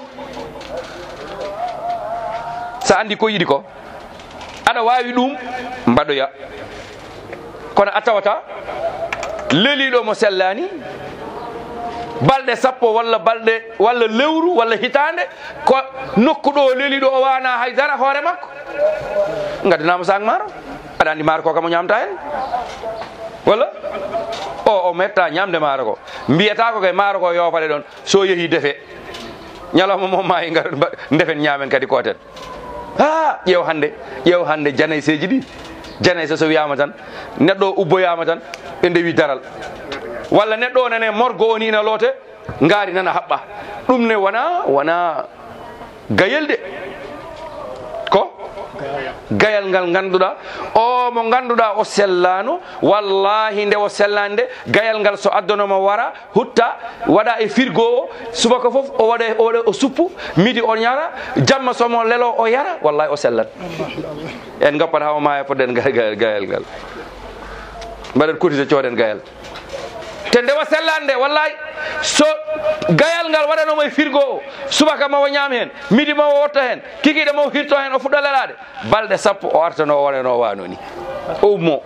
sa andi ko yiɗi ko aɗa wawi ɗum mbaɗoya kono a tawata leeliɗo mo sellani balɗe sappo walla balɗe walla lewru walla hitande ko nokku ɗo leeliɗo o wana haydara hoore makko gaddinamo sak maaro aɗa andi maaro ko kam o ñamta hen walla o o metta ñamde maaro ko mbiyata ko kay maaro ko yofale ɗon so yeehi defe ñalawma mo maayi gar defen ñamen kadi koten ha ƴeew hande ƴeew hande janayseji ɗi janayse so wiyama tan neɗɗo ubboyama tan ɓe ndewi daral walla neɗɗo o nane morgo o ni ina loote ngaari nana haɓɓa ɗum ne wona wona gayel de ko gayal ngal ganduɗa o mo ganduɗa o sellano wallahi nde o sellani nde gayal ngal so addanoma wara hutta waɗa e firgo o subaka foof o waɗa o waɗa o suppu midi o ñara jamma somo lelo o yara wallahi o sellat en goppat hawa maya poɗɗen gayal ngal mbaɗen cotisé coɗen gayal te ndewa sellande wallahi so gayal ngal waɗanoma e firgo o subaka mawo ñaam hen midi mawo wotta hen kikiɗe mawo hirto hen o fuɗɗa lelade balɗe sappo o artano o waɗano wano ni o ummo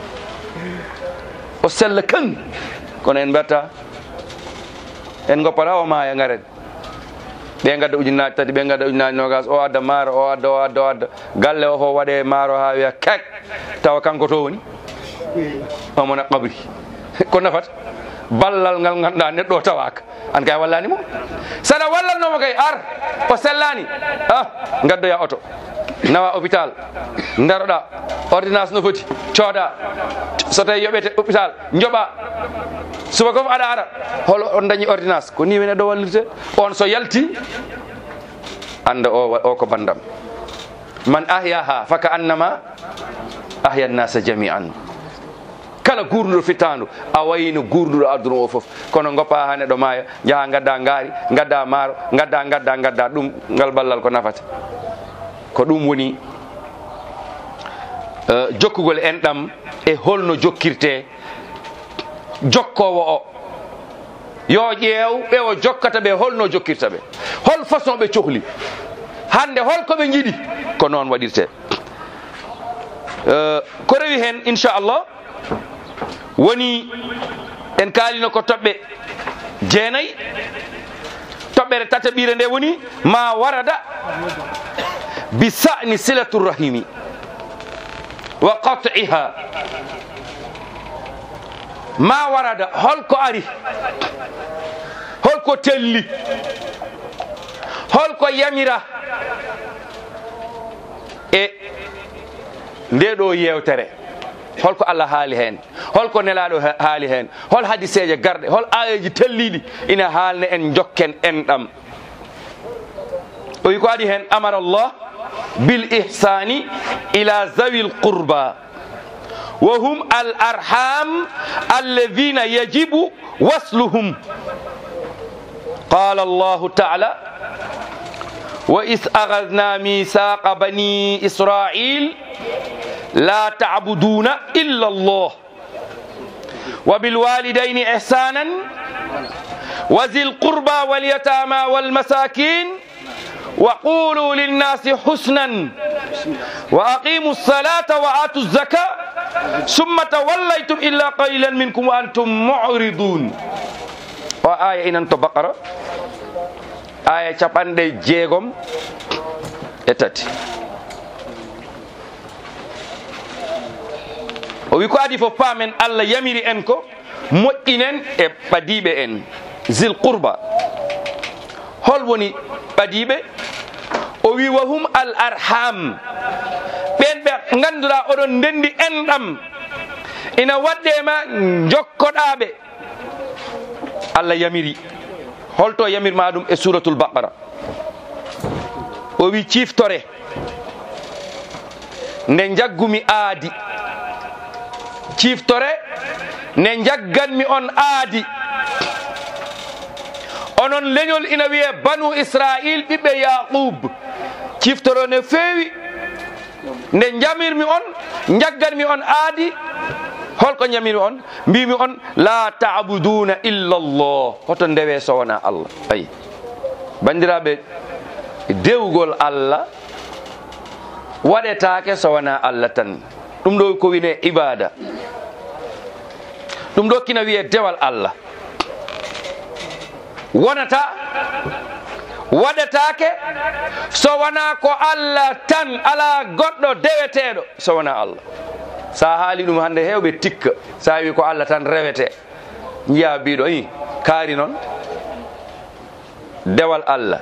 o sella kan kono en mbatta en goppat hawa maya garen ɓe gadda ujunnaji tati ɓe gadda ujunnaji nogas o adda maaro o adda o adda o adda galle o fo waɗe maaro ha wiya kek tawa kanko to woni omona qabri ko nafat ballal ngal ganduɗa neɗɗo o tawaka an kay wallanimo saɗa wallatnomo kay ar o sellani ah gaddoya oto nawa hôpital daroɗa ordonnance no foti cooda so tawi yoɓete hôpital jooɓa suba kof aɗa ara hol on dañi ordonnance ko ni wene ɗo wallirte on so yalti anda o o ko bandam man ahyaha faka annama ahya nnasa jami'an kala gurnuɗo fittandu a wayino gurnuɗo aduna o foof kono goppa ha neɗɗo maayo jaaha gadda gaari gadda maaro gadda gadda gadda ɗum ngal ballal ko nafata ko ɗum woni uh, jokkugol enɗam e holno jokkirte jokkowo o yo ƴeew ɓe o jokkata ɓe holno jokkirta ɓe hol façon ɓe cohli hande holkoɓe jiiɗi ko noon waɗirte uh, ko rewi hen inchallah woni en kaalino ko toɓɓe jeenayi toɓɓere tataɓire nde woni ma warada bi sa'ni silatu rahimi wa qat'iha ma warada holko ari holko telli holko yamira e nde ɗo yewtere holko Allah haali hen holko nelaɗo haali hen hol hadiseje garɗe hol ayeji telliɗi ina haalne en jokken enɗam o wi ko adi hen amara Allah bil ihsani ila zawil qurba wa hum al arham alladhina yajibu wasluhum qala Allah ta'ala wa is akhadna mithaqa bani israil لا تعبدون إلا الله وبالوالدين إحسانا وذي القربى واليتامى والمساكين وقولوا للناس حسنا وأقيموا الصلاة وآتوا الزكاة ثم توليتم إلا قليلا منكم وأنتم معرضون وآية إن أنت بقرة آية شابان دي جيغم etati o wi ko adi fof paamen Allah yamiri en ko moƴƴinen e ɓadiɓe en zil qurba hol woni ɓadiɓe o wi wa hum al arham ɓen ɓe ganduɗa oɗon ndendi enɗam ina waɗɗema jokkoɗaɓe Allah yamiri holto yamirma ɗum e suratul baqara o wi ciftore nde jaggumi aadi ciftore nde jagganmi on aadi onon leñol ina wiye banu israil ɓiɓɓe yaqub ciftoro ne feewi nde jamirmi on jagganmi on aadi holko jamirmi on mbimi on la ta'buduna illa Allah hoto ndewe so wona Allah ayi bandiraɓe dewgol Allah waɗetake so wona Allah tan ɗum ɗo ko wine ibada ɗum ɗo kina wiye dewal Allah wonata waɗetake so wona ko Allah tan ala goɗɗo deweteɗo so wona Allah sa haali ɗum hande hewɓe tikka sa wi ko Allah tan rewete jiya biɗo i kaari noon dewal Allah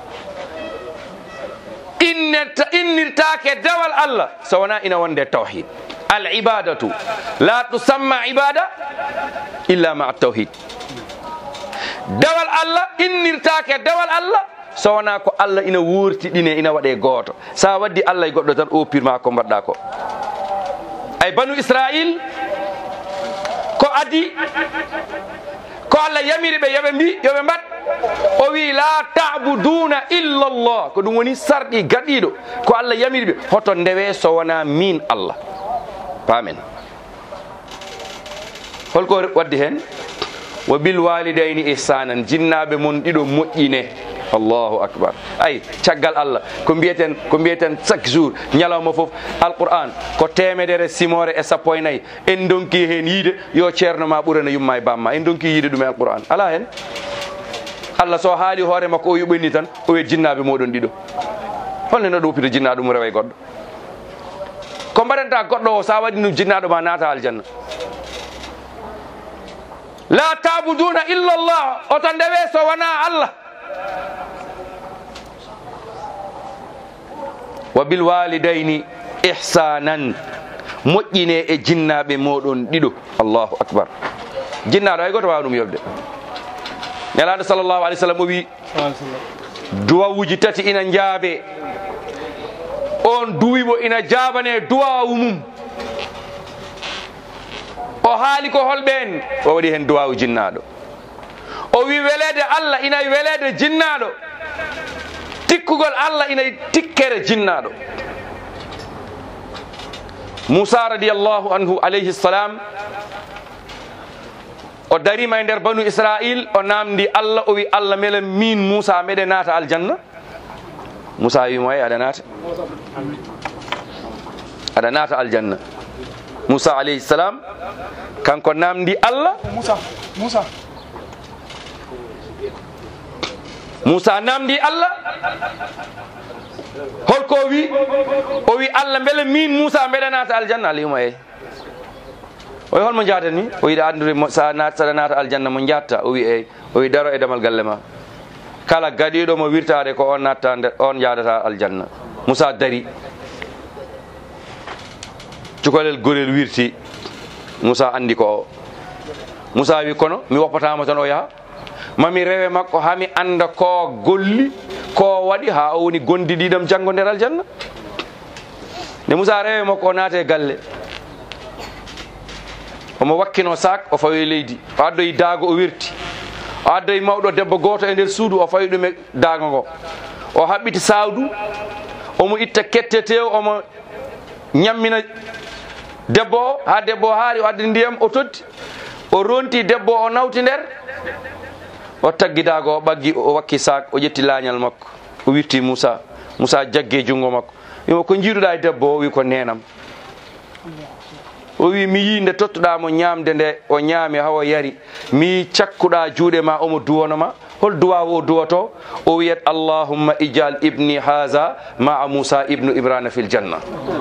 innirta innirtake dewal Allah so wona ina wonde tawhid al ibadatu la tusamma ibada illa ma tawhid dewal Allah innirtake dewal Allah so wona ko Allah ina wurti ɗine ina waɗe gooto sa waddi Allah e goɗɗo tan oppirma ko mbaɗɗa ko ay banu Israil ko adi ko Allah yamiri ɓe yoɓe mbi yoɓe mbaɗ o wi la ta'buduna illa Allah ko ɗum woni sarɗi gaɗiɗo ko Allah yamiri ɓe hoto ndewe so wona min Allah pamen holko waddi hen wa bil walidayni ihsanan jinnaɓe mon ɗiɗo moƴƴine allahu akbar ay caggal Allah ko mbiyeten ko mbiyeten chaque jour ñalawma foof alquran ko temedere simore e sappo e nayyi en donki hen yiide yo ceerno ma ɓurana yumma e bamma en donki yiide ɗum e alquran ala hen Allah so haali hoore makko o yuɓɓini tan o wi jinnaɓe moɗon ɗiɗo holne no ɗo uppito jinnaɗo mum rewa e goɗɗo ko mbaɗanta goɗɗo o sa waɗi ɗum jinnaɗo ma naata aljanna la ta'buduna illa Allah oto ndewe so wona Allah wa bil walidayni ihsanan moƴƴine e jinnaɓe moɗon ɗiɗo allahu akbar jinnaɗo hay goto wawa ɗum yobde nelaɗo sallllahu alih w sallam o wi duwawuji tati ina jaabe on duwiɓo ina jabane duwawu mum o haali ko holɓen o waɗi hen duwawu jinnaɗo o wi welede Allah ina welede jinnaɗo tikkugol Allah ina tikkere jinnaɗo Musa radiyallahu anhu alayhi salam o darima e nder banu Israil o namdi Allah o wi Allah mele min Musa meɗe naata aljanna Musa wimo ay aɗa naata aɗa naata aljanna Musa alayhi salam kanko namdi Allah Musa Musa Musa namdi Allah holko wi o wi Allah beele min Musa mbeɗa naata aljanna Allah wimo ey o wi holmo jaten ni o yiɗa andude sa naat saɗa naata aljanna mo jatta o wi ey o wi daro e damal galle ma kala gaɗiɗo mo wirtade ko on natta nder on jadata aljanna Musa dari cukalel gorel wirti Musa andi ko o Musa wi kono mi woppatamo tan o yaha mami rewe makko hami anda ko golli ko waɗi ha o woni gondiɗiɗam janggo nder aljanna nde Musa rewe makko o naate galle omo wakkino sak o fawi leydi o addoyi daago o wirti o addoyi mawɗo debbo goto e nder suudu o fawi ɗum e daago ngo o haɓɓiti sawdu omo itta kette tew omo ñammina debbo o ha debbo o haari o addi ndiyam o toddi o ronti debbo o nawti nder o taggi daago o ɓaggi o wakki sak o ƴetti laañal makko o wirti Musa Musa jagge jungo makko wimo ko jiiruɗa e debbo o wi ko nenam o wi mi yi nde tottuɗamo ñamde nde o ñaami hawo yari mi yi cakkuɗa juuɗe ma omo duwanoma hol duwawo o duwato o wiyat allahumma ijal ibni haza maa Musa ibnu Ibrana fil janna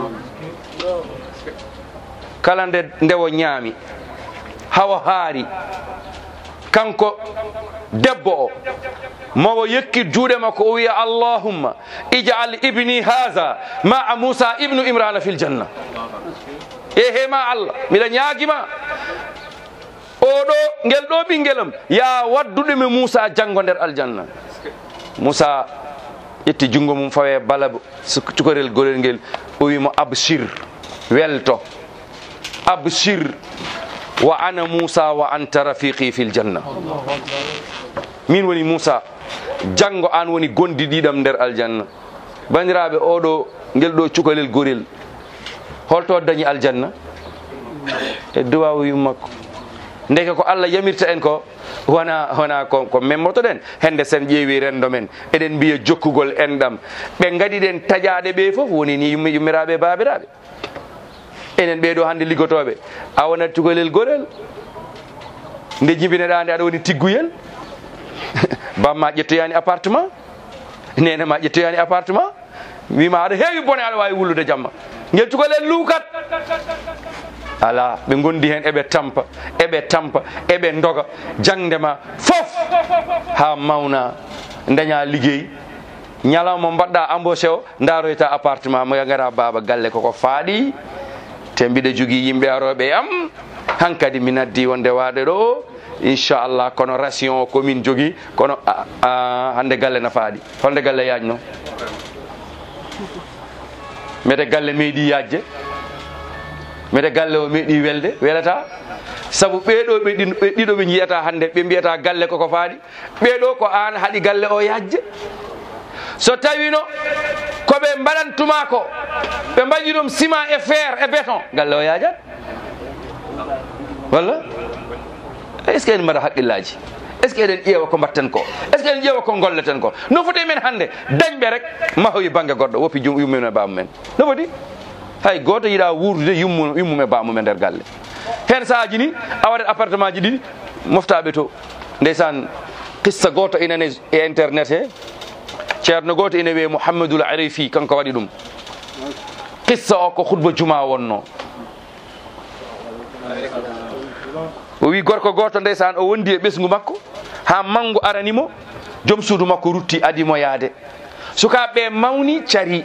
kala nde ndewo ñaami hawo haari kanko debbo o mawo yekki juuɗe makko o wiya allahumma ijal ibni haza maa Musa ibnu Imrana fil janna e hema Allah miɗa ñaaguima oɗo ngel ɗo ɓinguelam ya wadduɗumi Musa janggo nder aljanna Musa ƴetti jungo mum fawe bala cukorel gorel ngel o wimo abshir welto abshir wa ana Musa wa anta rafiqi fil janna min woni Musa janggo an woni gondiɗiɗam nder aljanna bandiraɓe oɗo ngel ɗo cukalel gorel holto dañi aljanna e duwawu yummakko ndeke ko Allah yamirta en ko wona wona ko ko memmoto ɗen hende sen ƴeewi rendo men eɗen mbiya jokkugol enɗam ɓe gaɗi ɗen taƴaɗe ɓe foof woni ni yummiraɓe babiraɓe enen ɓeɗo hande liggotoɓe a wonat cukalel gorel nde jibineɗa nde aɗa woni tigguyel bamma ƴettoyani appartement nene ma ƴettoyani appartement wima aɗa heewi bone aɗa wawi wullude jamma ngel cukalel luukat ala ɓe gondi hen eɓe tampa eɓe tampa eɓe doga jangdema fof ha mawna daña liggey ñalawma mbaɗɗa embauché o daroyta appartement mo gara baba galle koko faaɗi te mbiɗa jogui yimɓe aroɓe yam hankkadi mi naddi wonde waɗe ɗo inchallah kono ration commune jogui kono hande galle nafaaɗi holde galle yajno mete galle meeɗi yajde mete galle o meeɗi welde welata saabu ɓeeɗo ɓe ɗiɗo ɓe jiyata hande ɓe mbiyata galle koko faaɗi ɓeeɗo ko an haɗi galle o yajde so tawino koɓe mbaɗantuma ko ɓe mbaɗi ɗum ciment e fer e béton galle o yajat walla est ce que en mbaɗa haqqillaji est ce que eɗen ƴeewa ko mbatten ko est ce que eɗen ƴeewa ko golleten ko no foti men hande dañɓe rek mahoyi banggue goɗɗo woppi yummumen e bamumen no foti hay goto yiiɗa wuurdude yummu yummume bamumen nder galle hen saahaji ni a waɗat appartement ji ɗiɗi moftaɓe to ndeysan qissa goto inane e internet he ceerno goto ine wiye mouhammadoul arifi kanko waɗi ɗum qissa o ko khutba juma wonno o wi gorko goto ndeysan o wondi e ɓesgu makko ha manggu aranimo joom suudu makko rutti adimo yaade sukaɓe mawni cari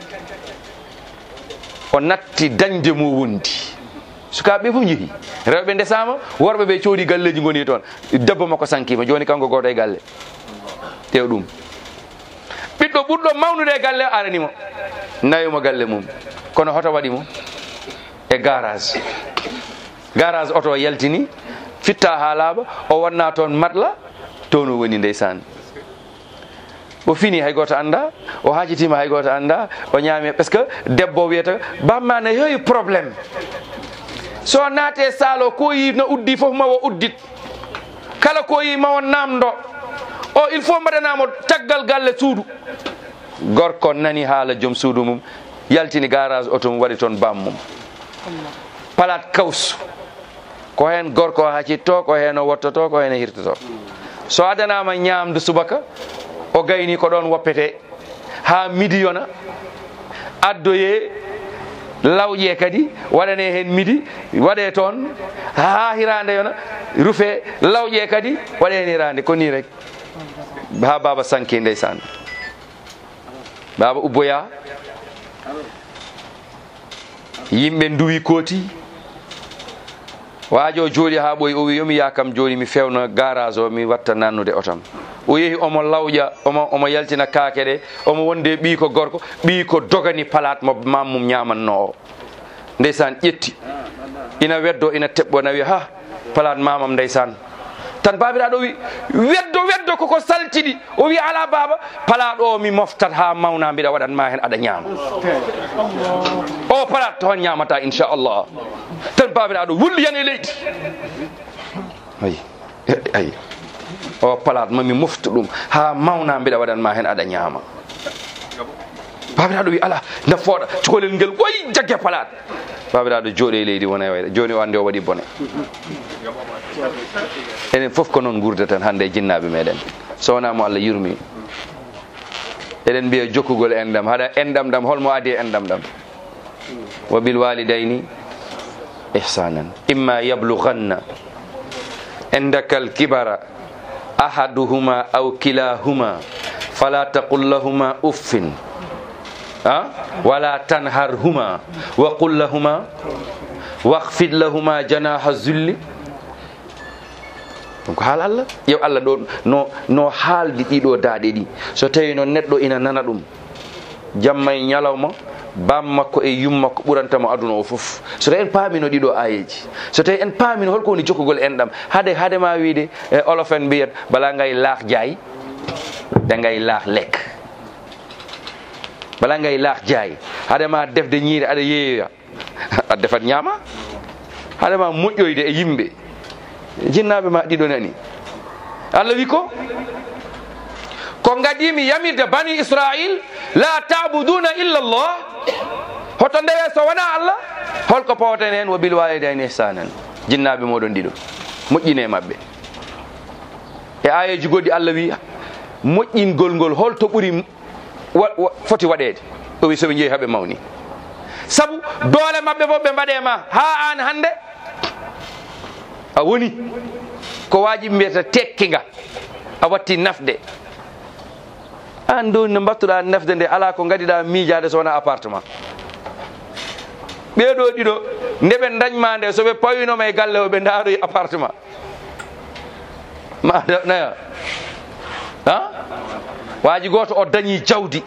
o natti dañde mo wondi sukaɓe fof jeehi rewɓe ndesama worɓe ɓe coodi galleji goni toon debbo makko sankima joni kanko goto e galle tew ɗum ɓiɗɗo ɓurɗo mawnude e galle aranimo nayimo galle mum kono hoto waɗimo e garage garage auto o yaltini fitta ha laaɓa o wonna toon matla toon o woni ndeysan o fini hay goto anda o hajitima hay goto anda o ñaami par ce que debbo wiyata bamma ne heewi probléme so naate saalo ko yi no uddi fof mawo uddit kala ko yi mawo namdo o il faut mbaɗanamo caggal galle suudu gorko nani haala joom suudu mum yaltini garage auto mum waɗi toon bam mum palat kawsu ko hen gorko o haccitto ko hen o wottoto ko hen o hirtoto so adanama ñamdu subaka o gayni ko ɗon woppete ha midi yona addoye lawƴe kadi waɗane hen midi waɗe toon ha hirande yona rufe lawƴe kadi waɗe hen hirande ko ni rek ha baba sanki ndeysan baba ubboya yimɓe duwi kooti waajo jooɗi ha ɓoyi o wi yomi yakam joni mi fewna garage o mi watta nannude otam o yeehi omo lawƴa omo omo yaltina kaake ɗe omo wonde ɓii ko gorko ɓii ko dogani palat mo mammum ñamanno o ndeysan ƴetti ina weddo ina teɓɓo na wi ha palat mamam ndeysan tan babiraɗo wi weddo weddo koko saltiɗi o wi ala baba palat o mi moftat ha mawna mbiɗa waɗanma hen aɗa ñaama o palat toon ñamata inchallah tan babiraɗo wulli yan e leydi ayi ayi o palat mami mofta ɗum ha mawna mbiɗa waɗanma hen aɗa ñaama babiraɗo wi ala nda fooɗa cukalel ngel ɓoyi jagge palat babiraɗo jooɗe leydi wona wayde joni o andi o waɗi bone enen fof ko noon gurdeten hande jinnaɓe meɗen so wona mo Allah yurmi eɗen mbiya jokkugol endam haɗa endam ɗam holmo adi e endam ɗam wa bil walidayni ihsanan imma yablughanna indaka al kibara ahaduhuma aw kilahuma fala taqul lahuma uffin ha wala tanharhuma wa qul lahuma waqfid lahuma janaha zulli donc haal Allah yew Allah ɗo no no haaldi ɗiɗo daaɗe ɗi so tawi no neɗɗo ina nana ɗum jamma e ñalawma bam makko e yum makko ɓurantamo aduna o fof so tawi en paamino ɗiɗo ayeji so tawi en paamino holko woni jokkugol enɗam hade hade ma wiide e olof en mbiyat bala ngay laah jaay da ngay laah lekk bala ngay laah jaay hade ma defde ñiiri aɗa yeeyoya a defat ñaama hade ma moƴƴoyde e yimɓe jinnaɓe ma ɗiɗo nani Allah wi ko ko gadimi yamirde bani israil la ta'buduna illa Allah hoto ndewe so wona Allah holko pawaten hen wa bil walidayni ihsanan jinnaɓe moɗon ɗiɗo moƴƴine mabɓe e ayeji goɗɗi Allah wi moƴƴingol ngol holto ɓuuri foti waɗede o wi soɓe jeeyi haɓe mawni saabu doole mabɓe fof ɓe mbaɗema ha an hande a woni ko wajiɓe mbiyata tekkinga a watti nafde an do no mbattuɗa nafde nde ala ko gadiɗa miijade so wona appartement ɓeɗo ɗiɗo nde ɓe dañma nde soɓe pawinoma e galle o ɓe daaroy appartement ma nayo ha waaji goto o dañi jawdi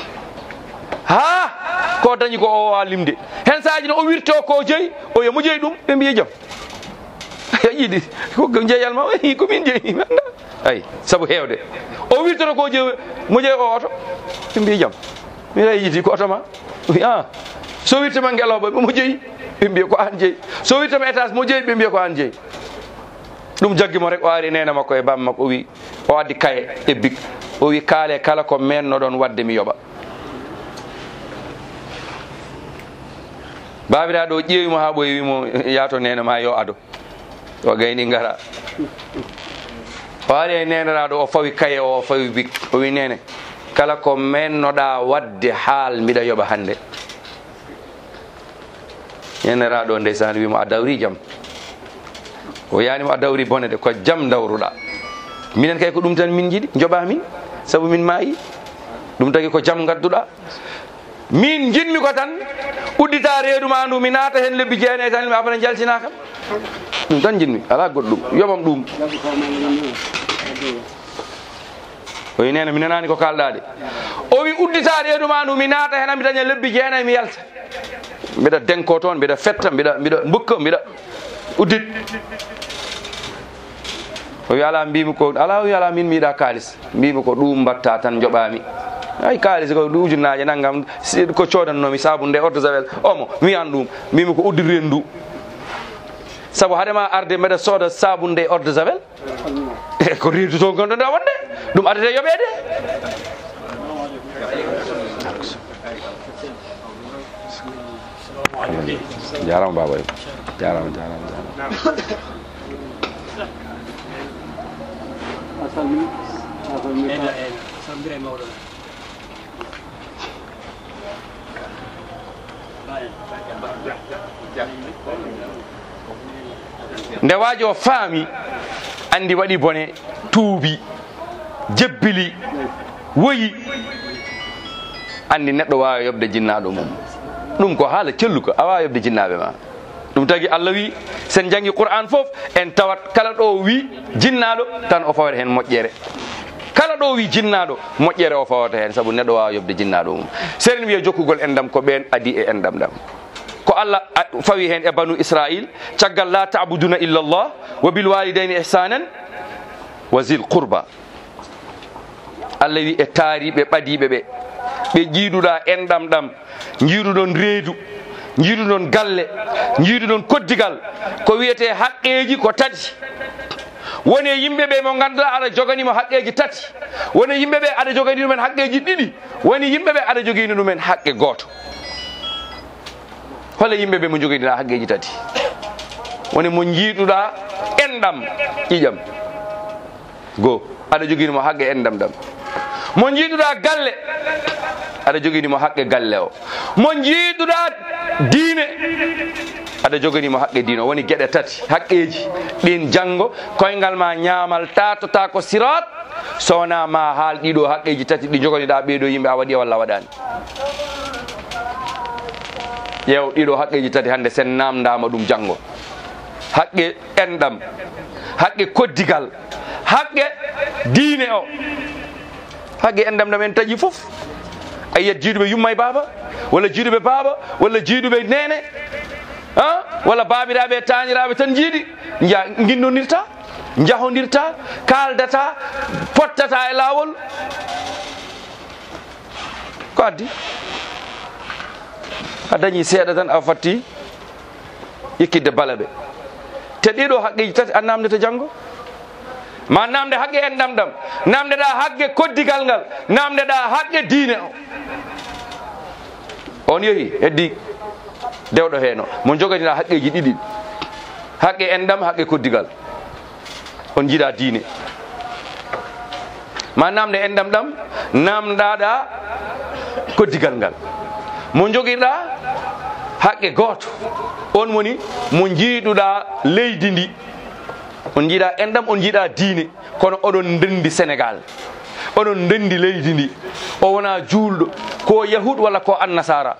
ha ko dañi ko o wa limde hen saaji no o wirto ko jeyi o yo mo jeyi ɗum ɓe mbiye jam yiɗi ko jeeyal ma ko min jeeyi ay sabu hewde o wirtoto ko jeyi mo jeyi o oto ɓe mbiye jam mbiɗa yiiti ko oto ma a so wirtama ngeloɓe mo jeyi ɓe mbiye ko an jeyi so wirtama étage mo jeyi ɓe mbiye ko an jeyi ɗum jaggimo rek o ari nena makko e bam makko o wi o addi kaye e big o wi kaale kala ko menno ɗon wadde mi yoɓa babiraɗo o ƴeewimo ha ɓoyi wimo yaato nena ma yo ado o gayni ngara o ari e neneraɗo o fawi kaye o o fawi big o wi nene kala ko mennoɗa wadde haal mbiɗa yoɓa hande neneraɗo ndeysan wimo a dawri jaam o yanimo a dawri bone de ko jaam dawruɗa minen kay ko ɗum tan min jiiɗi joɓa min saabu min maayi ɗum tagi ko jaam gadduɗa min jinmi ko tan uddita reedu ma ndu mi naata hen lebbi jeenayi tan mi abana jaltina kam ɗum tan jinmi ala goɗɗum yoɓam ɗum o wi nene mi nanani ko kalɗa de o wi uddita reedu ma ndu mi naata hen mi daña lebbi jeenayi mi yalta mbiɗa denko toon mbiɗa fetta mbiɗa mbiɗa mbukka mbiɗa uddit o wi ala mbimi ko ala o wi ala min mi yiɗa kalis mbimi ko ɗum mbatta tan joɓami ay kalis ko ujunnaje naggam ko codannomi sabunde ordre javel omo mi wiyan ɗum mbimi ko uddir rendu saabu haadema arde mbeɗa sooda sabunde ordre javel e ko reedu to gonɗoɗa wonde ɗum adete yoɓede jarama baba jarama jarama jarama nde waaji o faami andi waɗi bone tuubi jebbili woyi andi neɗɗo wawi yobde jinnaɗo mum ɗum ko haala celluka a wawi yobde jinnaɓe ma ɗum tagi Allah wi sen jangi Qur'an fof en tawat kala ɗo wi jinnaɗo tan o fawata hen moƴƴere kala ɗo wi jinnaɗo moƴƴere o fawata hen saabu neɗɗo wawa yobde jinnaɗo mum seɗen wiya jokkugol endam ko ɓen adi e endam ɗam ko Allah fawi hen e banu Israil caggal la ta'buduna illa Allah wa bil walidayni ihsanan wa zil qurba Allah wi e taariɓe ɓadiɓe ɓe ɓe jiiɗuɗa endam ɗam jiiɗuɗon reedu jiiɗuɗon galle jiiɗuɗon koddigal ko wiyete haqqeji ko tati woni yimɓe ɓe mo ganduɗa aɗa joganimo haqqeji tati woni yimɓe ɓe aɗa jogani ɗumen haqqeji ɗiɗi woni yimɓe ɓe aɗa jogini ɗumen haqqe goto hole yimɓe ɓe mo joguiɗa haqqeji tati woni mo jiiɗuɗa endam ƴiƴam go aɗa joguinimo haqqe endam ɗam mo jiiɗuɗa galle aɗa joguinimo haqqe galle o mo jiiɗuɗa diine aɗa joganimo haqqe diine o woni gueɗe tati haqqeji ɗin janggo koyngal ma ñaamal tatota ko sirat sowona ma haal ɗiɗo haqqeji tati ɗi joganiɗa ɓeeɗo yimɓe a waɗi walla waɗani ƴeew ɗiɗo haqqeji tati hande sen namdama ɗum janggo haqqe enɗam haqqe koddigal haqqe diine o haqqe enɗam ɗam en taƴi foof a yiyat jiiɗuɓe yumma e baaba walla jiiɗuɓe baaba walla jiiɗuɓe nene ha walla babiraɓe e taniraɓe tan jiiɗi ja guinnonirta jahodirta kaldata pottata e lawol ko addi a dañi seeɗa tan a fatti yekkidde balaɓe te ɗiɗo haqqeji tati a namdete janggo ma namde haqqe enɗam ɗam namdeɗa haqqe koddigal ngal namdeɗa haqqe diine o on yeehi heddi dewɗo heno mo joganiɗa haqqeji ɗiɗi haqqe enɗam haqqe koddigal on jiiɗa diine ma namde enɗam ɗam namdaɗa koddigal ngal mo joguiɗa haqqe goto on woni mo jiiɗuɗa leydi ndi on jiiɗa enɗam on jiiɗa diine kono oɗon ndendi Sénégal oɗon ndendi leydi ndi o wona julɗo ko yahud walla ko annasara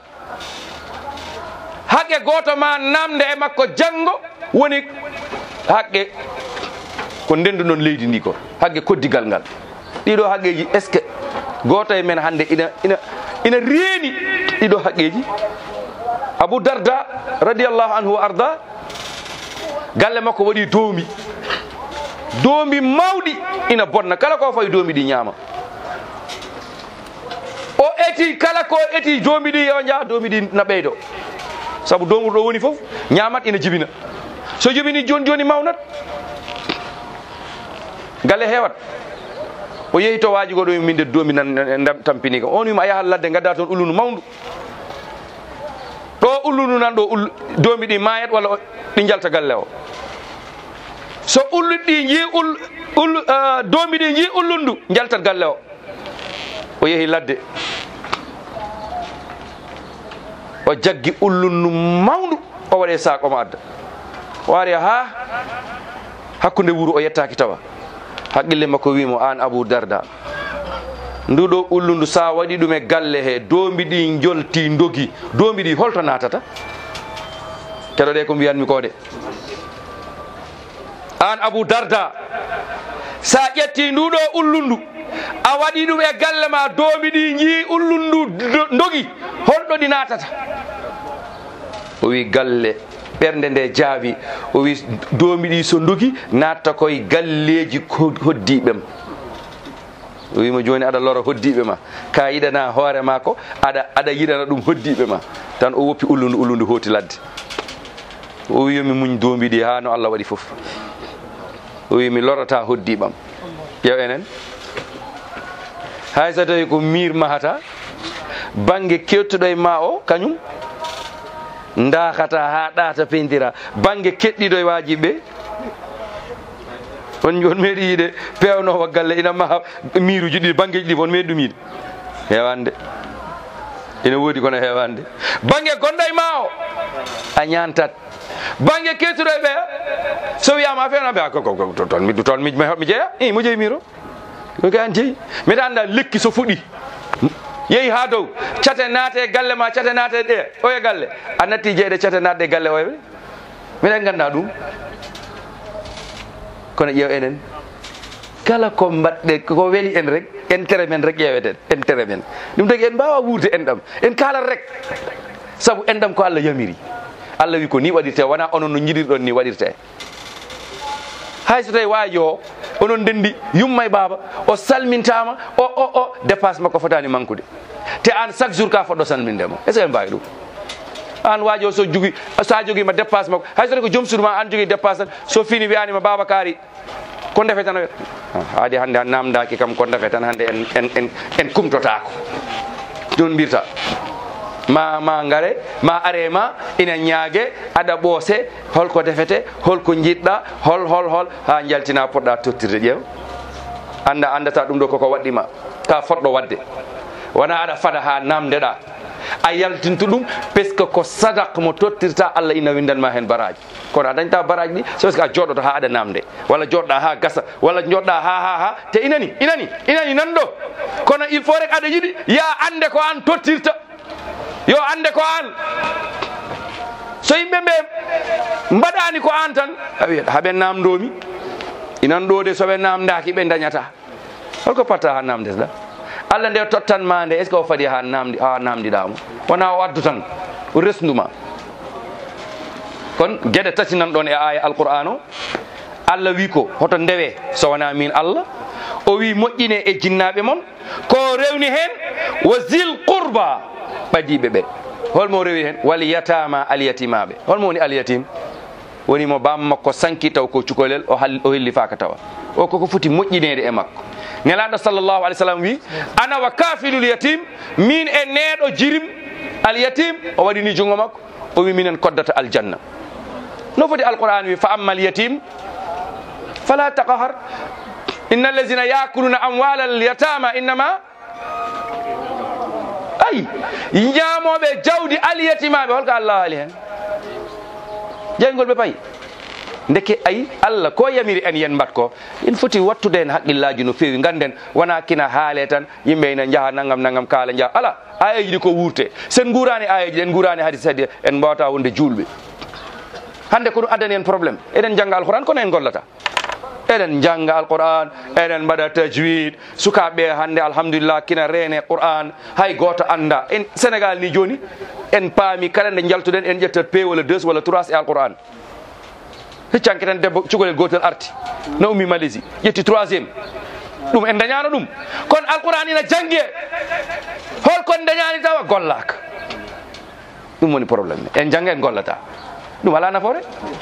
haqqe goto ma namde e makko janggo woni haqqe ko ndendu noon leydi ndi ko hagge koddigal ngal. ɗiɗo haqqeji est ce que goto e men hande ina ina ina reeni ɗiɗo haqqeji. Abu Darda radiyallahu anhu wa arda galle makko waɗi doomi doomi mawɗi ina bonna kala ko fayi doomi ɗi ñaama. O eti kala ko eti doomi ɗi yo jaa doomi ɗi na ɓeydo sabu doomu ɗo woni fof ñaamat ina jibina so jibini joni joni mawnat galle heewat. O yehi to waaji goɗo min de doomi nan tampini kam on wima a yaha ladde gadda toon ullunu mawndu ɗo ullunu nan ɗo doomi ɗi mayat walla ɗi jalta galle o. So ulluɗi ɗi jii ul ul doomi ɗi jii ullundu jaltat galle o. O yehi ladde o jaggi ullundu mawndu o waɗe sac omo adda o ari ha hakkude wuro o yettaki tawa haqqille makko wimo an Abu Darda nduɗo ullundu sa waɗi ɗum e galle he doomi ɗi jolti dogi doomi ɗi holto natata keɗoɗe ko mbiyanmi ko de an Abu Darda sa ƴetti nduɗo ullundu a waɗi ɗum e galle ma doomi ɗi jii ullundu dogi holɗo ɗi natata. O wi galle ɓernde nde jaabi o wi doomi ɗi so dogi natta koye galleji hoddiɓem. O wimo joni aɗa lora hoddiɓe ma ka yiɗana hoore ma ko aɗa aɗa yiɗana ɗum hoddiɓe ma tan o woppi ullundu ullundu hooti ladde. O wi yomi muñ doomi ɗi ha no Allah waɗi foof. O wi mi lorata hoddiɓam. Ƴew enen hay so tawi ko mir mahata banggue kettuɗo e ma o kañum dakata ha ɗata pentira banggue keɗɗiɗo e wajiɓe on on meeɗi yiide pewnowo galle ina maha miruji ɗi banggueji ɗi on meeɗi ɗum yiide hewande ina woodi kono hewande. Banggue gonɗo e ma o a ñantat banggue kettuɗo e ɓeya so wiyama a fewna ɓe toon mi toon mi jeeya i mo jeeyi miro ko an jeeyi mbiɗa anda lekki so fuɗi yehi ha dow cate naate galle ma cate naate ɗe oye galle a natti jeyɗe cate natɗe galle oyeɓe miɗen ganda ɗum. Kono ƴeew enen kala ko mbaɗɗe ko weeli en rek intérêt men rek ƴeeweten intérêt men ɗum tagi en mbawa wuurde enɗam en kaalat rek saabu enɗam ko Allah yamiri. Allah wi ko ni waɗirte wona onon no jiɗirɗon ni waɗirte. hay so tawi waaji o onon ndendi yumma e baaba o salmintama o o o dépasse makko fotani manqude te an chaque jour ka fotɗo salmindemo est ce que en mbawi ɗum. An waaji o so jogui sa joguima dépasse makko hay so tawi ko joom suudu ma an jogui dépasse tan so fini wiyanima baba kaari ko defe tan haade hande a namdaki kam ko defe tan hande en en en kumtotako ɗum mbirta ma ma ngare ma arema ina ñaage aɗa ɓoose holko defete holko jiɗɗa hol hol hol ha jaltina poɗɗa tottirde. ƴeew anda andata ɗum ɗo koko waɗɗima ka fotɗo wadde wona aɗa fada ha namdeɗa a yaltinto ɗum par ce que ko sadak mo tottirta Allah ina windanma hen baraji kono a dañta baraji ɗi so que a joɗoto ha aɗa namde walla joɗɗa ha gasa walla joɗɗa ha ha ha te inani inani inani nanɗo kono il faut rek aɗa yiɗi ya ande ko an tottirta yo ande ko an so yimɓe ɓe mbaɗani ko an tan a wiyat haɓe namdomi inan ɗo de soɓe namdaki ɓe dañata holko patta ha namdeteɗa Allah nde tottanma nde est ce que o faadi ha namdi ha namdiɗamo wona o addu tan o resduma. Kon gueɗe tati nan ɗon e aya alqur'an o Allah wi ko hoto ndewe so wona min Allah o wi moƴƴine e jinnaɓe mon ko rewni hen wa zil qurba ɓadiɓe ɓe holmo rewi hen wal yatama alyatimaɓe holmo woni alyatim woni mo bammakko sanki taw ko cukalel o o helli faka tawa o koko foti moƴƴinede e makko. Nelaɗo sallllahu alih w sallam wi ana wa kafilul yatim min e neɗo jirim alyatim o waɗi ni jungo makko o wi minen koddata aljanna no foti alquran wi fa amma alyatim fala taqhar inna allazina yakuluna amwala alyatama innama ay ñamoɓe jawdi alyatimaɓe holko Allah haali hen jeygol ɓe payi ndeke ayi Allah ko yamiri en yen mbat ko en foti wattude hen haqqillaji no fewi ganden wona kina haale tan yimɓe ina jaaha nangam nangam kaala jaaha ala ayeji ɗi ko wurte sen gurani ayeji ɗi en gurani hadis hadi en mbawata wonde julɓe hande ko ɗum addani en probléme eɗen jangga alquran kono en gollata eɗen janga alquran eɗen mbaɗa tajwid sukaɓe hande alhamdulillah kina reene qur'an hay goto anda en sénégal ni joni en paami kala nde jaltuɗen en ƴettat p walla deux walla trois e alquran heccanke tan debbo cukalel gotel arti no ummi malaisie ƴetti troisiéme ɗum en dañano ɗum kono alquran ina jangge holkon dañani tawa gollaka ɗum woni probléme en jangga en gollata ɗum ala nafoore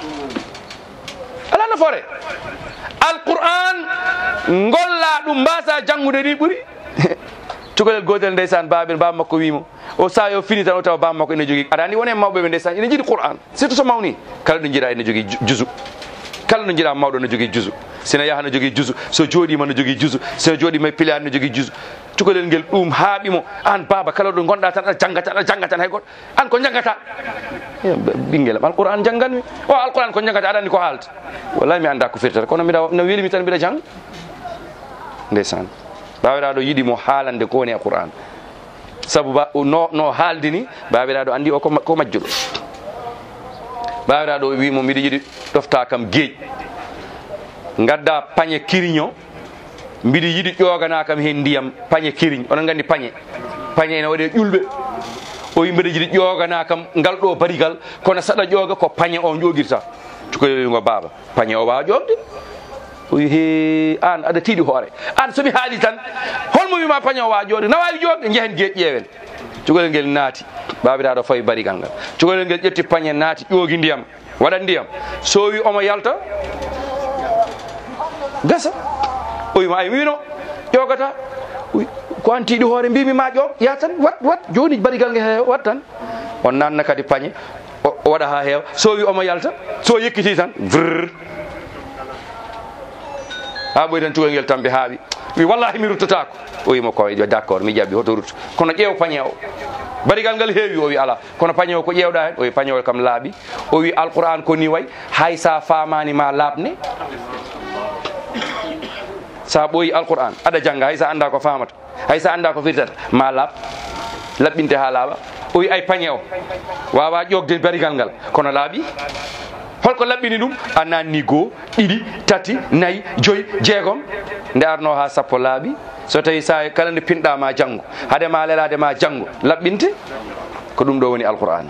ala nafoore alquran golla ɗum mbasa jangude ni ɓuuri cukalel gotel ndeysan baɓen baba makko wimo o sa yo fini tan o tawa baba makko ene jogui aɗa andi wonen mawɓe ɓe ndeysan ene jiiɗi qur'an surtout so mawni kala ɗo jiiɗa ene jogui jusu kala ɗo jiiɗa mawɗo ne jogui jusu sina yaha ne jogui jusu so jooɗima ne jogui jusu so jooɗima e pilani ne jogui jusu cukalel ngel ɗum haaɓimo an baba kala ɗo gonɗa tan aɗa jangga tan aɗa jangga tan hay goɗɗo an ko jangata ɓinguelam alquran jangganmi o alquran ko jangata aɗa andi ko haalta wallahi mi anda ko firtata kono mbiɗa no welimi tan mbiɗa jang ndeysan bawiɗa ɗo yiɗimo haalande ko woni e qur'an saabu no no haaldini bawiɗa ɗo andi o ko majjuɗo bawiɗa ɗo wimo mbiɗa yiɗi ɗofta kam gueeƴ gadda pañe kiriño mbiɗa yiɗi ƴogana kam hen ndiyam pañe kiriñ onon gandi pañe pañe ene waɗe ƴulɓe o wi mbiɗa yiɗi ƴogana kam ngal ɗo barigal kono saɗa ƴoga ko pañe o ƴogirta cukalelgo baba pañe o wawa ƴogde o wi he an aɗa tiiɗi hoore an somi haali tan holmo wima pañe o wawa ƴogde na wawi ƴogde jehen gueeƴ ƴeewen cukalel ngel naati babiraɗo o fawi barigal ngal cukalel ngel ƴetti pañe naati ƴoogi ndiyam waɗat ndiyam so wi omo yalta gasa o wima ay wino ƴogata ko an tiiɗi hoore mbimi ma ƴoog ya tan wat wat joni barigal nge he wat tan on nanna kadi pañe o waɗa ha heewa so wi omo yalta so yekkiti tan vrr ha ɓoy tan cukalel ngel tambi haaɓi wi wallahi mi ruttatako o wima ko d' accord mi jaɓɓi hoto rutta kono ƴeew pañe o barigal ngal heewi o wi ala kono pañe o ko ƴeewɗa hen o wi pañe o kam laaɓi o wi alquran ko ni way hay sa famani ma laaɓne sa ɓooyi alquran aɗa jangga hay sa anda ko famata hay sa anda ko firtata ma laaɓ laɓɓinte ha laaɓa o wi ay pañe o wawa ƴogde barigal ngal kono laaɓi holko laɓɓini ɗum a nanni goho ɗiɗi tati nayyi joyyi jeegom nde arno ha sappo laaɓi so tawi sa kala nde pinɗama janggo haadema leladema janggo laɓɓinte ko ɗum ɗo woni alquran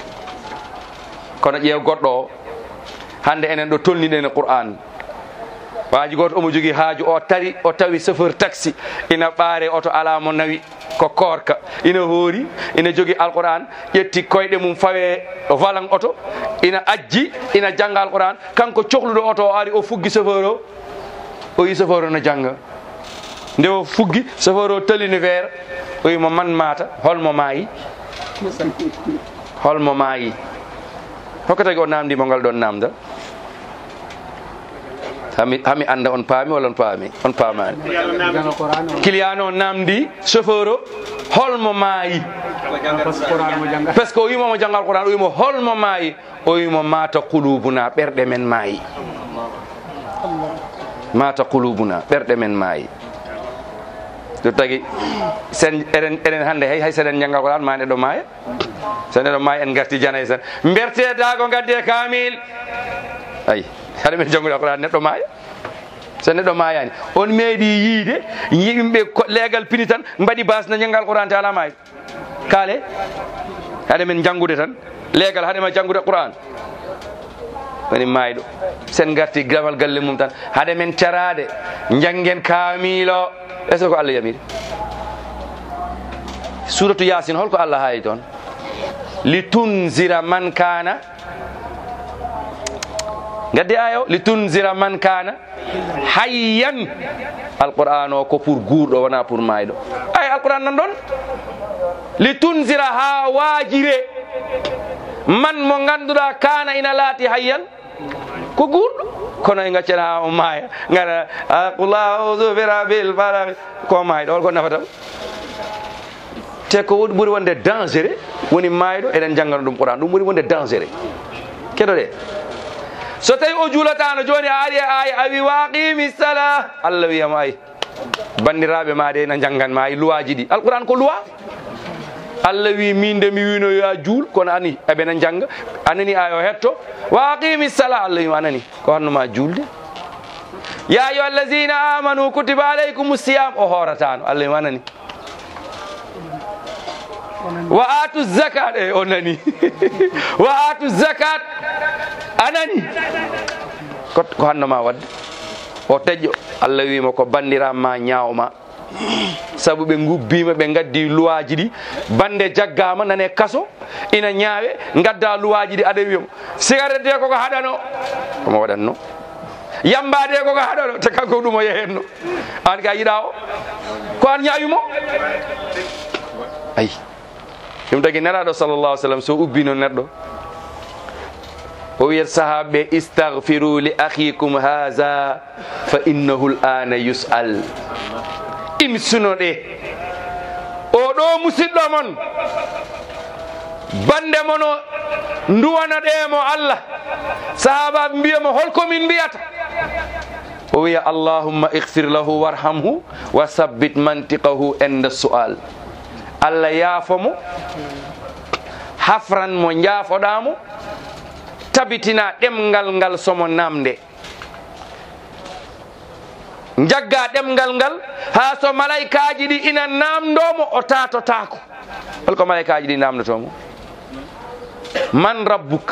kono ƴeew goɗɗo o hande enen ɗo tolniɗen e qur'an waji goto omo jogui haaju o tari o tawi chauffeur taxi ina ɓaare oto ala mo nawi ko korka ina hoori ina jogui alquran ƴetti koyɗe mum fawe valan oto ina ajji ina jangga alquran kanko cohluɗo oto o ari o fuggi chauffeur o o wi chauffeur o no jangga nde o fuggi chauffeur o talini feere o wimo man mata holmo maayi holmo maayi hokka tagi o namdimo ngal ɗon namdal hami hami anda on paami walla on paami on paamani client o namdi chauffeur o holmo maayi par ce que o wimo mo janggal Qur'an o wimo holmo maayi o wimo mata qulubuna ɓerɗe men maayi mata qulubuna ɓerɗe men maayi so tagi sen eɗen eɗen hannde hay hay seɗen janggal Qur'an ma neɗɗo maaya so neɗɗo maaya en garti janayi tan bertedago gadde kamil ayi haɗa men janngude Qur'an neɗɗo maaya so neɗɗo maayani on meeɗi yiide yimɓe leegal pini tan mbaɗi basna janggal Qur'an te ala maayi kaale haɗa men janngude tan leegal haɗema janngude Qur'an woni maayɗo sen garti gamal galle mum tan haɗa men carade janggen kamilo est ce que ko Allah yamiri suratu yasin holko Allah haayi toon li tunzira man kana gaddi ayo li tunzira man kana hayyan alquran o ko pour guurɗo wona pour maayɗo ay alquran nan ɗon li tunzira ha waajire man mo ganduɗa kana ina laati hayyan ko guurɗo kono e gaccen ha o maaya gara qul a'udhu bi rabbil falaq ko maayɗo holko nafata te ko woɗi ɓuuri wonde dangereux woni maayɗo eɗen janggano ɗum qur'an ɗum ɓuuri wonde dangereux keɗoɗe so tawi o juulatano joni a ari e aya a wi waqimi sala Allah wiyama ay bandiraɓe ma de na jangganma ay luwaji ɗi alquran ko luwa Allah wi min de mi wino yo a juul kono ani eɓena jangga anani ayo hetto waqimi sala Allah wima anani ko hannuma julde ya ayuha allazina amanu kutiba alaykum siyam o horatano Allah wanani wa atu zakat e o nani wa atu zakat anani ko ko hannoma wadde o teƴƴo Allah wima ko bandiranma ñaawma sabu ɓe gubbima ɓe gaddi luwaji ɗi bande jaggama nane kaso ina ñaawe gadda luwaji ɗi aɗa wiyamo cigarette de koko haɗano komo waɗanno yambade koko haɗano te kanko ɗum o yehenno an ka yiɗa o ko an ñaawimo ayi ɗum tagi neraɗo sallallah alih sallam so ubbino neɗɗo o wiyat sahaɓe istahfiru li akhikum haha fa innahu l ana yus'al imsunoɗe oɗo musidɗo mon bande mono duwanaɗemo Allah sahabaɓe mbiyamo holkomin mbiyata o wiya allahumma ihfir lahu warhamhu wa sabbit mantiqahu enda su'al Allah yaafomo hafran mo jaafoɗamo tabitina ɗemgal ngal somo namde jagga ɗemgal ngal ha so malaikaji ɗi ina namdomo o tatotako holko malaikaji ɗi namdotomo man rabbuk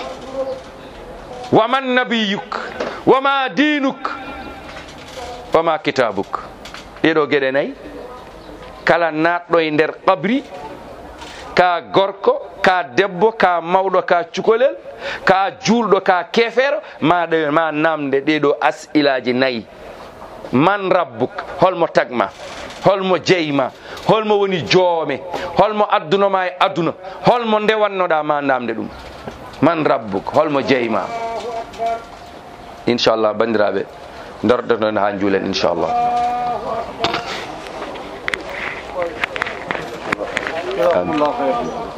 wa man nabiyuk wa ma dinuk wa ma kitabuk ɗeɗo gueɗe nayyi kala natɗo e nder qabri ka gorko ka debbo ka mawɗo ka cukalel ka julɗo ka kefero ma ɗe ma namde ɗeɗo as'ilaji nayyi man rabbuk holmo tagma holmo jeyma holmo woni joome holmo addunoma e aduna holmo ndewannoɗa ma namde ɗum man rabbuk holmo jeyma inchallah bandiraɓe dorɗoton ha juulen inchallah جزاكم الله خير